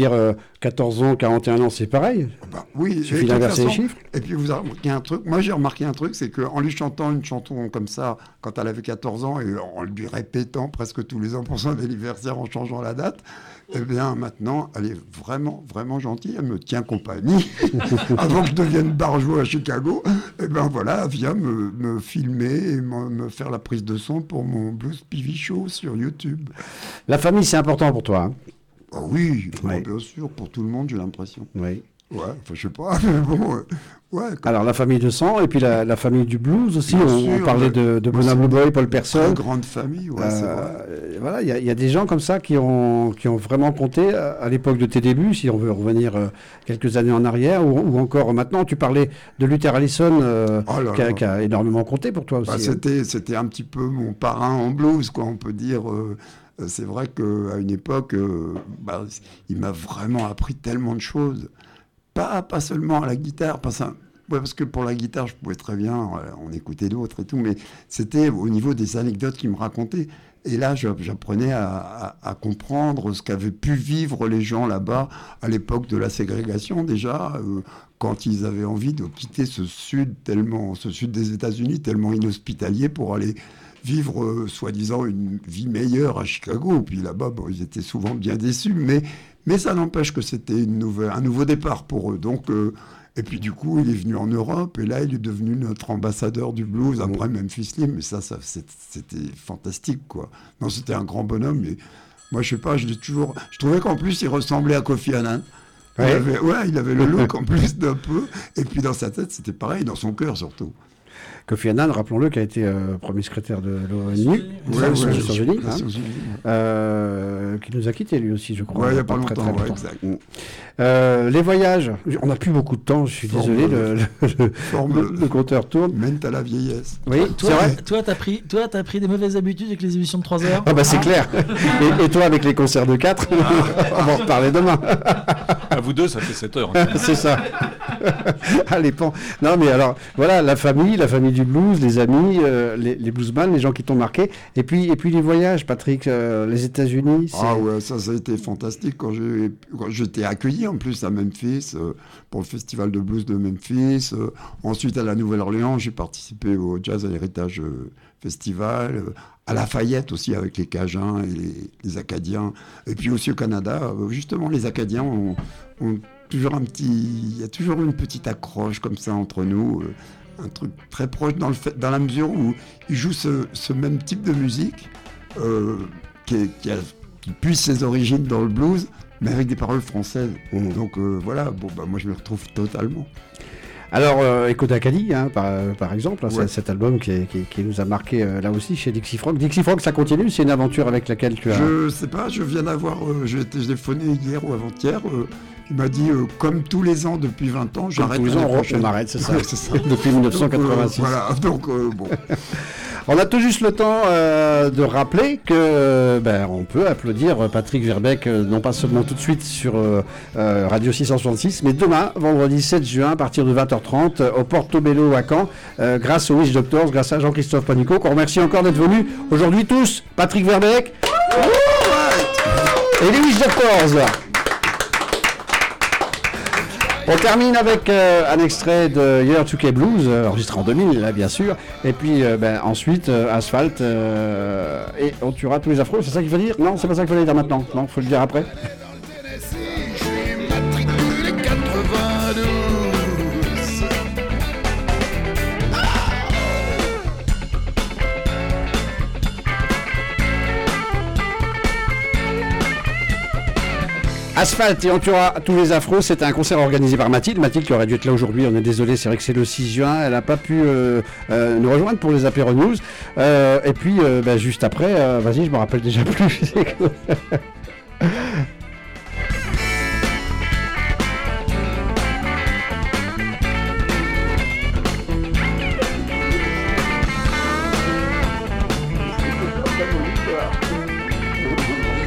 14 ans, 41 ans, c'est pareil. Bah, oui, il suffit d'inverser les chiffres. Et puis vous avez remarqué un truc, moi j'ai remarqué un truc, c'est qu'en lui chantant une chanson comme ça, quand elle avait 14 ans, et en lui répétant presque tous les ans pour son anniversaire en changeant la date, eh bien maintenant, elle est vraiment, vraiment gentille, elle me tient compagnie. Avant que je devienne barjot à Chicago, eh bien voilà, elle vient me filmer et me faire la prise de son pour mon Blues PV Show sur YouTube. La famille, c'est important pour toi, hein? Oh oui, ouais. Bien sûr, pour tout le monde, j'ai l'impression. Oui. Ouais, enfin, je sais pas, mais bon... ouais, alors, la famille de sang, et puis la famille du blues aussi. On parlait de Bonhomme Boy, Paul Persson. Une grande famille, ouais, c'est vrai. Voilà, il y a des gens comme ça qui ont vraiment compté à l'époque de tes débuts, si on veut revenir quelques années en arrière, ou encore maintenant. Tu parlais de Luther Allison, qui a énormément compté pour toi aussi. Bah, c'était un petit peu mon parrain en blues, quoi, on peut dire... c'est vrai qu'à une époque, il m'a vraiment appris tellement de choses. Pas seulement à la guitare, parce que pour la guitare, je pouvais très bien en écouter d'autres et tout, mais c'était au niveau des anecdotes qu'il me racontait. Et là, j'apprenais à comprendre ce qu'avaient pu vivre les gens là-bas à l'époque de la ségrégation déjà, quand ils avaient envie de quitter ce sud des États-Unis tellement inhospitalier pour aller vivre, soi-disant, une vie meilleure à Chicago. Puis là-bas, ils étaient souvent bien déçus, mais ça n'empêche que c'était un nouveau départ pour eux. Donc, et puis du coup, il est venu en Europe, et là, il est devenu notre ambassadeur du blues, après Memphis Slim, mais ça c'était fantastique, quoi. Non, c'était un grand bonhomme, et moi, je sais pas, je trouvais qu'en plus, il ressemblait à Kofi Annan. Ouais. Il avait le look en plus d'un peu, et puis dans sa tête, c'était pareil, dans son cœur surtout. Kofi Annan, rappelons-le, qui a été premier secrétaire de l'ONU, qui nous a quittés lui aussi, je crois. Oui, il n'y a pas longtemps, exact. Les voyages, on n'a plus beaucoup de temps, je suis désolé, le compteur tourne. Mène à la vieillesse. Oui, c'est vrai. Toi, t'as pris des mauvaises habitudes avec les émissions de 3 heures. Ah bah c'est clair. Et toi, avec les concerts de 4, on va en reparler demain. À vous deux, ça fait 7 heures. C'est ça. Allez, non, mais alors, voilà, la famille du blues, les amis, les bluesman, les gens qui t'ont marqué, et puis les voyages, Patrick, les États-Unis. Ah ouais, ça a été fantastique quand j'étais accueilli en plus à Memphis pour le festival de blues de Memphis. Ensuite à la Nouvelle-Orléans, j'ai participé au Jazz à l'Héritage Festival, à Lafayette aussi avec les Cajuns et les Acadiens, et puis aussi au Canada. Justement, les Acadiens ont toujours il y a toujours une petite accroche comme ça entre nous. Un truc très proche dans la mesure où ils jouent ce même type de musique qui puise ses origines dans le blues, mais avec des paroles françaises. Donc voilà, moi je me retrouve totalement. Alors, Echo d'Acadie, par exemple, ouais. Cet album qui nous a marqué là aussi chez Dixie Frog. Dixie Frog, ça continue, c'est une aventure avec laquelle tu as... Je sais pas, je viens d'avoir, j'ai téléphoné hier ou avant-hier, il m'a dit, comme tous les ans depuis 20 ans, j'arrête. Tous les ans, on arrête, c'est ça. C'est ça. Depuis 1986. Donc, bon. On a tout juste le temps de rappeler que on peut applaudir Patrick Verbeek, non pas seulement tout de suite sur Radio 666, mais demain, vendredi 7 juin, à partir de 20h30, au Portobello à Caen, grâce aux Witch Doctors, grâce à Jean-Christophe Panico, qu'on remercie encore d'être venus aujourd'hui tous. Patrick Verbeek et les Witch Doctors. On termine avec un extrait de Year 2K Blues, enregistré en 2000, là, bien sûr. Et puis ensuite, Asphalt, et on tuera tous les afros. C'est ça qu'il faut dire? Non, c'est pas ça qu'il fallait dire maintenant. Non, faut le dire après. main douce. Asphalt et on tuera tous les afros, c'est un concert organisé par Mathilde. Mathilde qui aurait dû être là aujourd'hui, on est désolé, c'est vrai que c'est le 6 juin, elle n'a pas pu nous rejoindre pour les Apéro News. Et puis juste après, vas-y, je me rappelle déjà plus.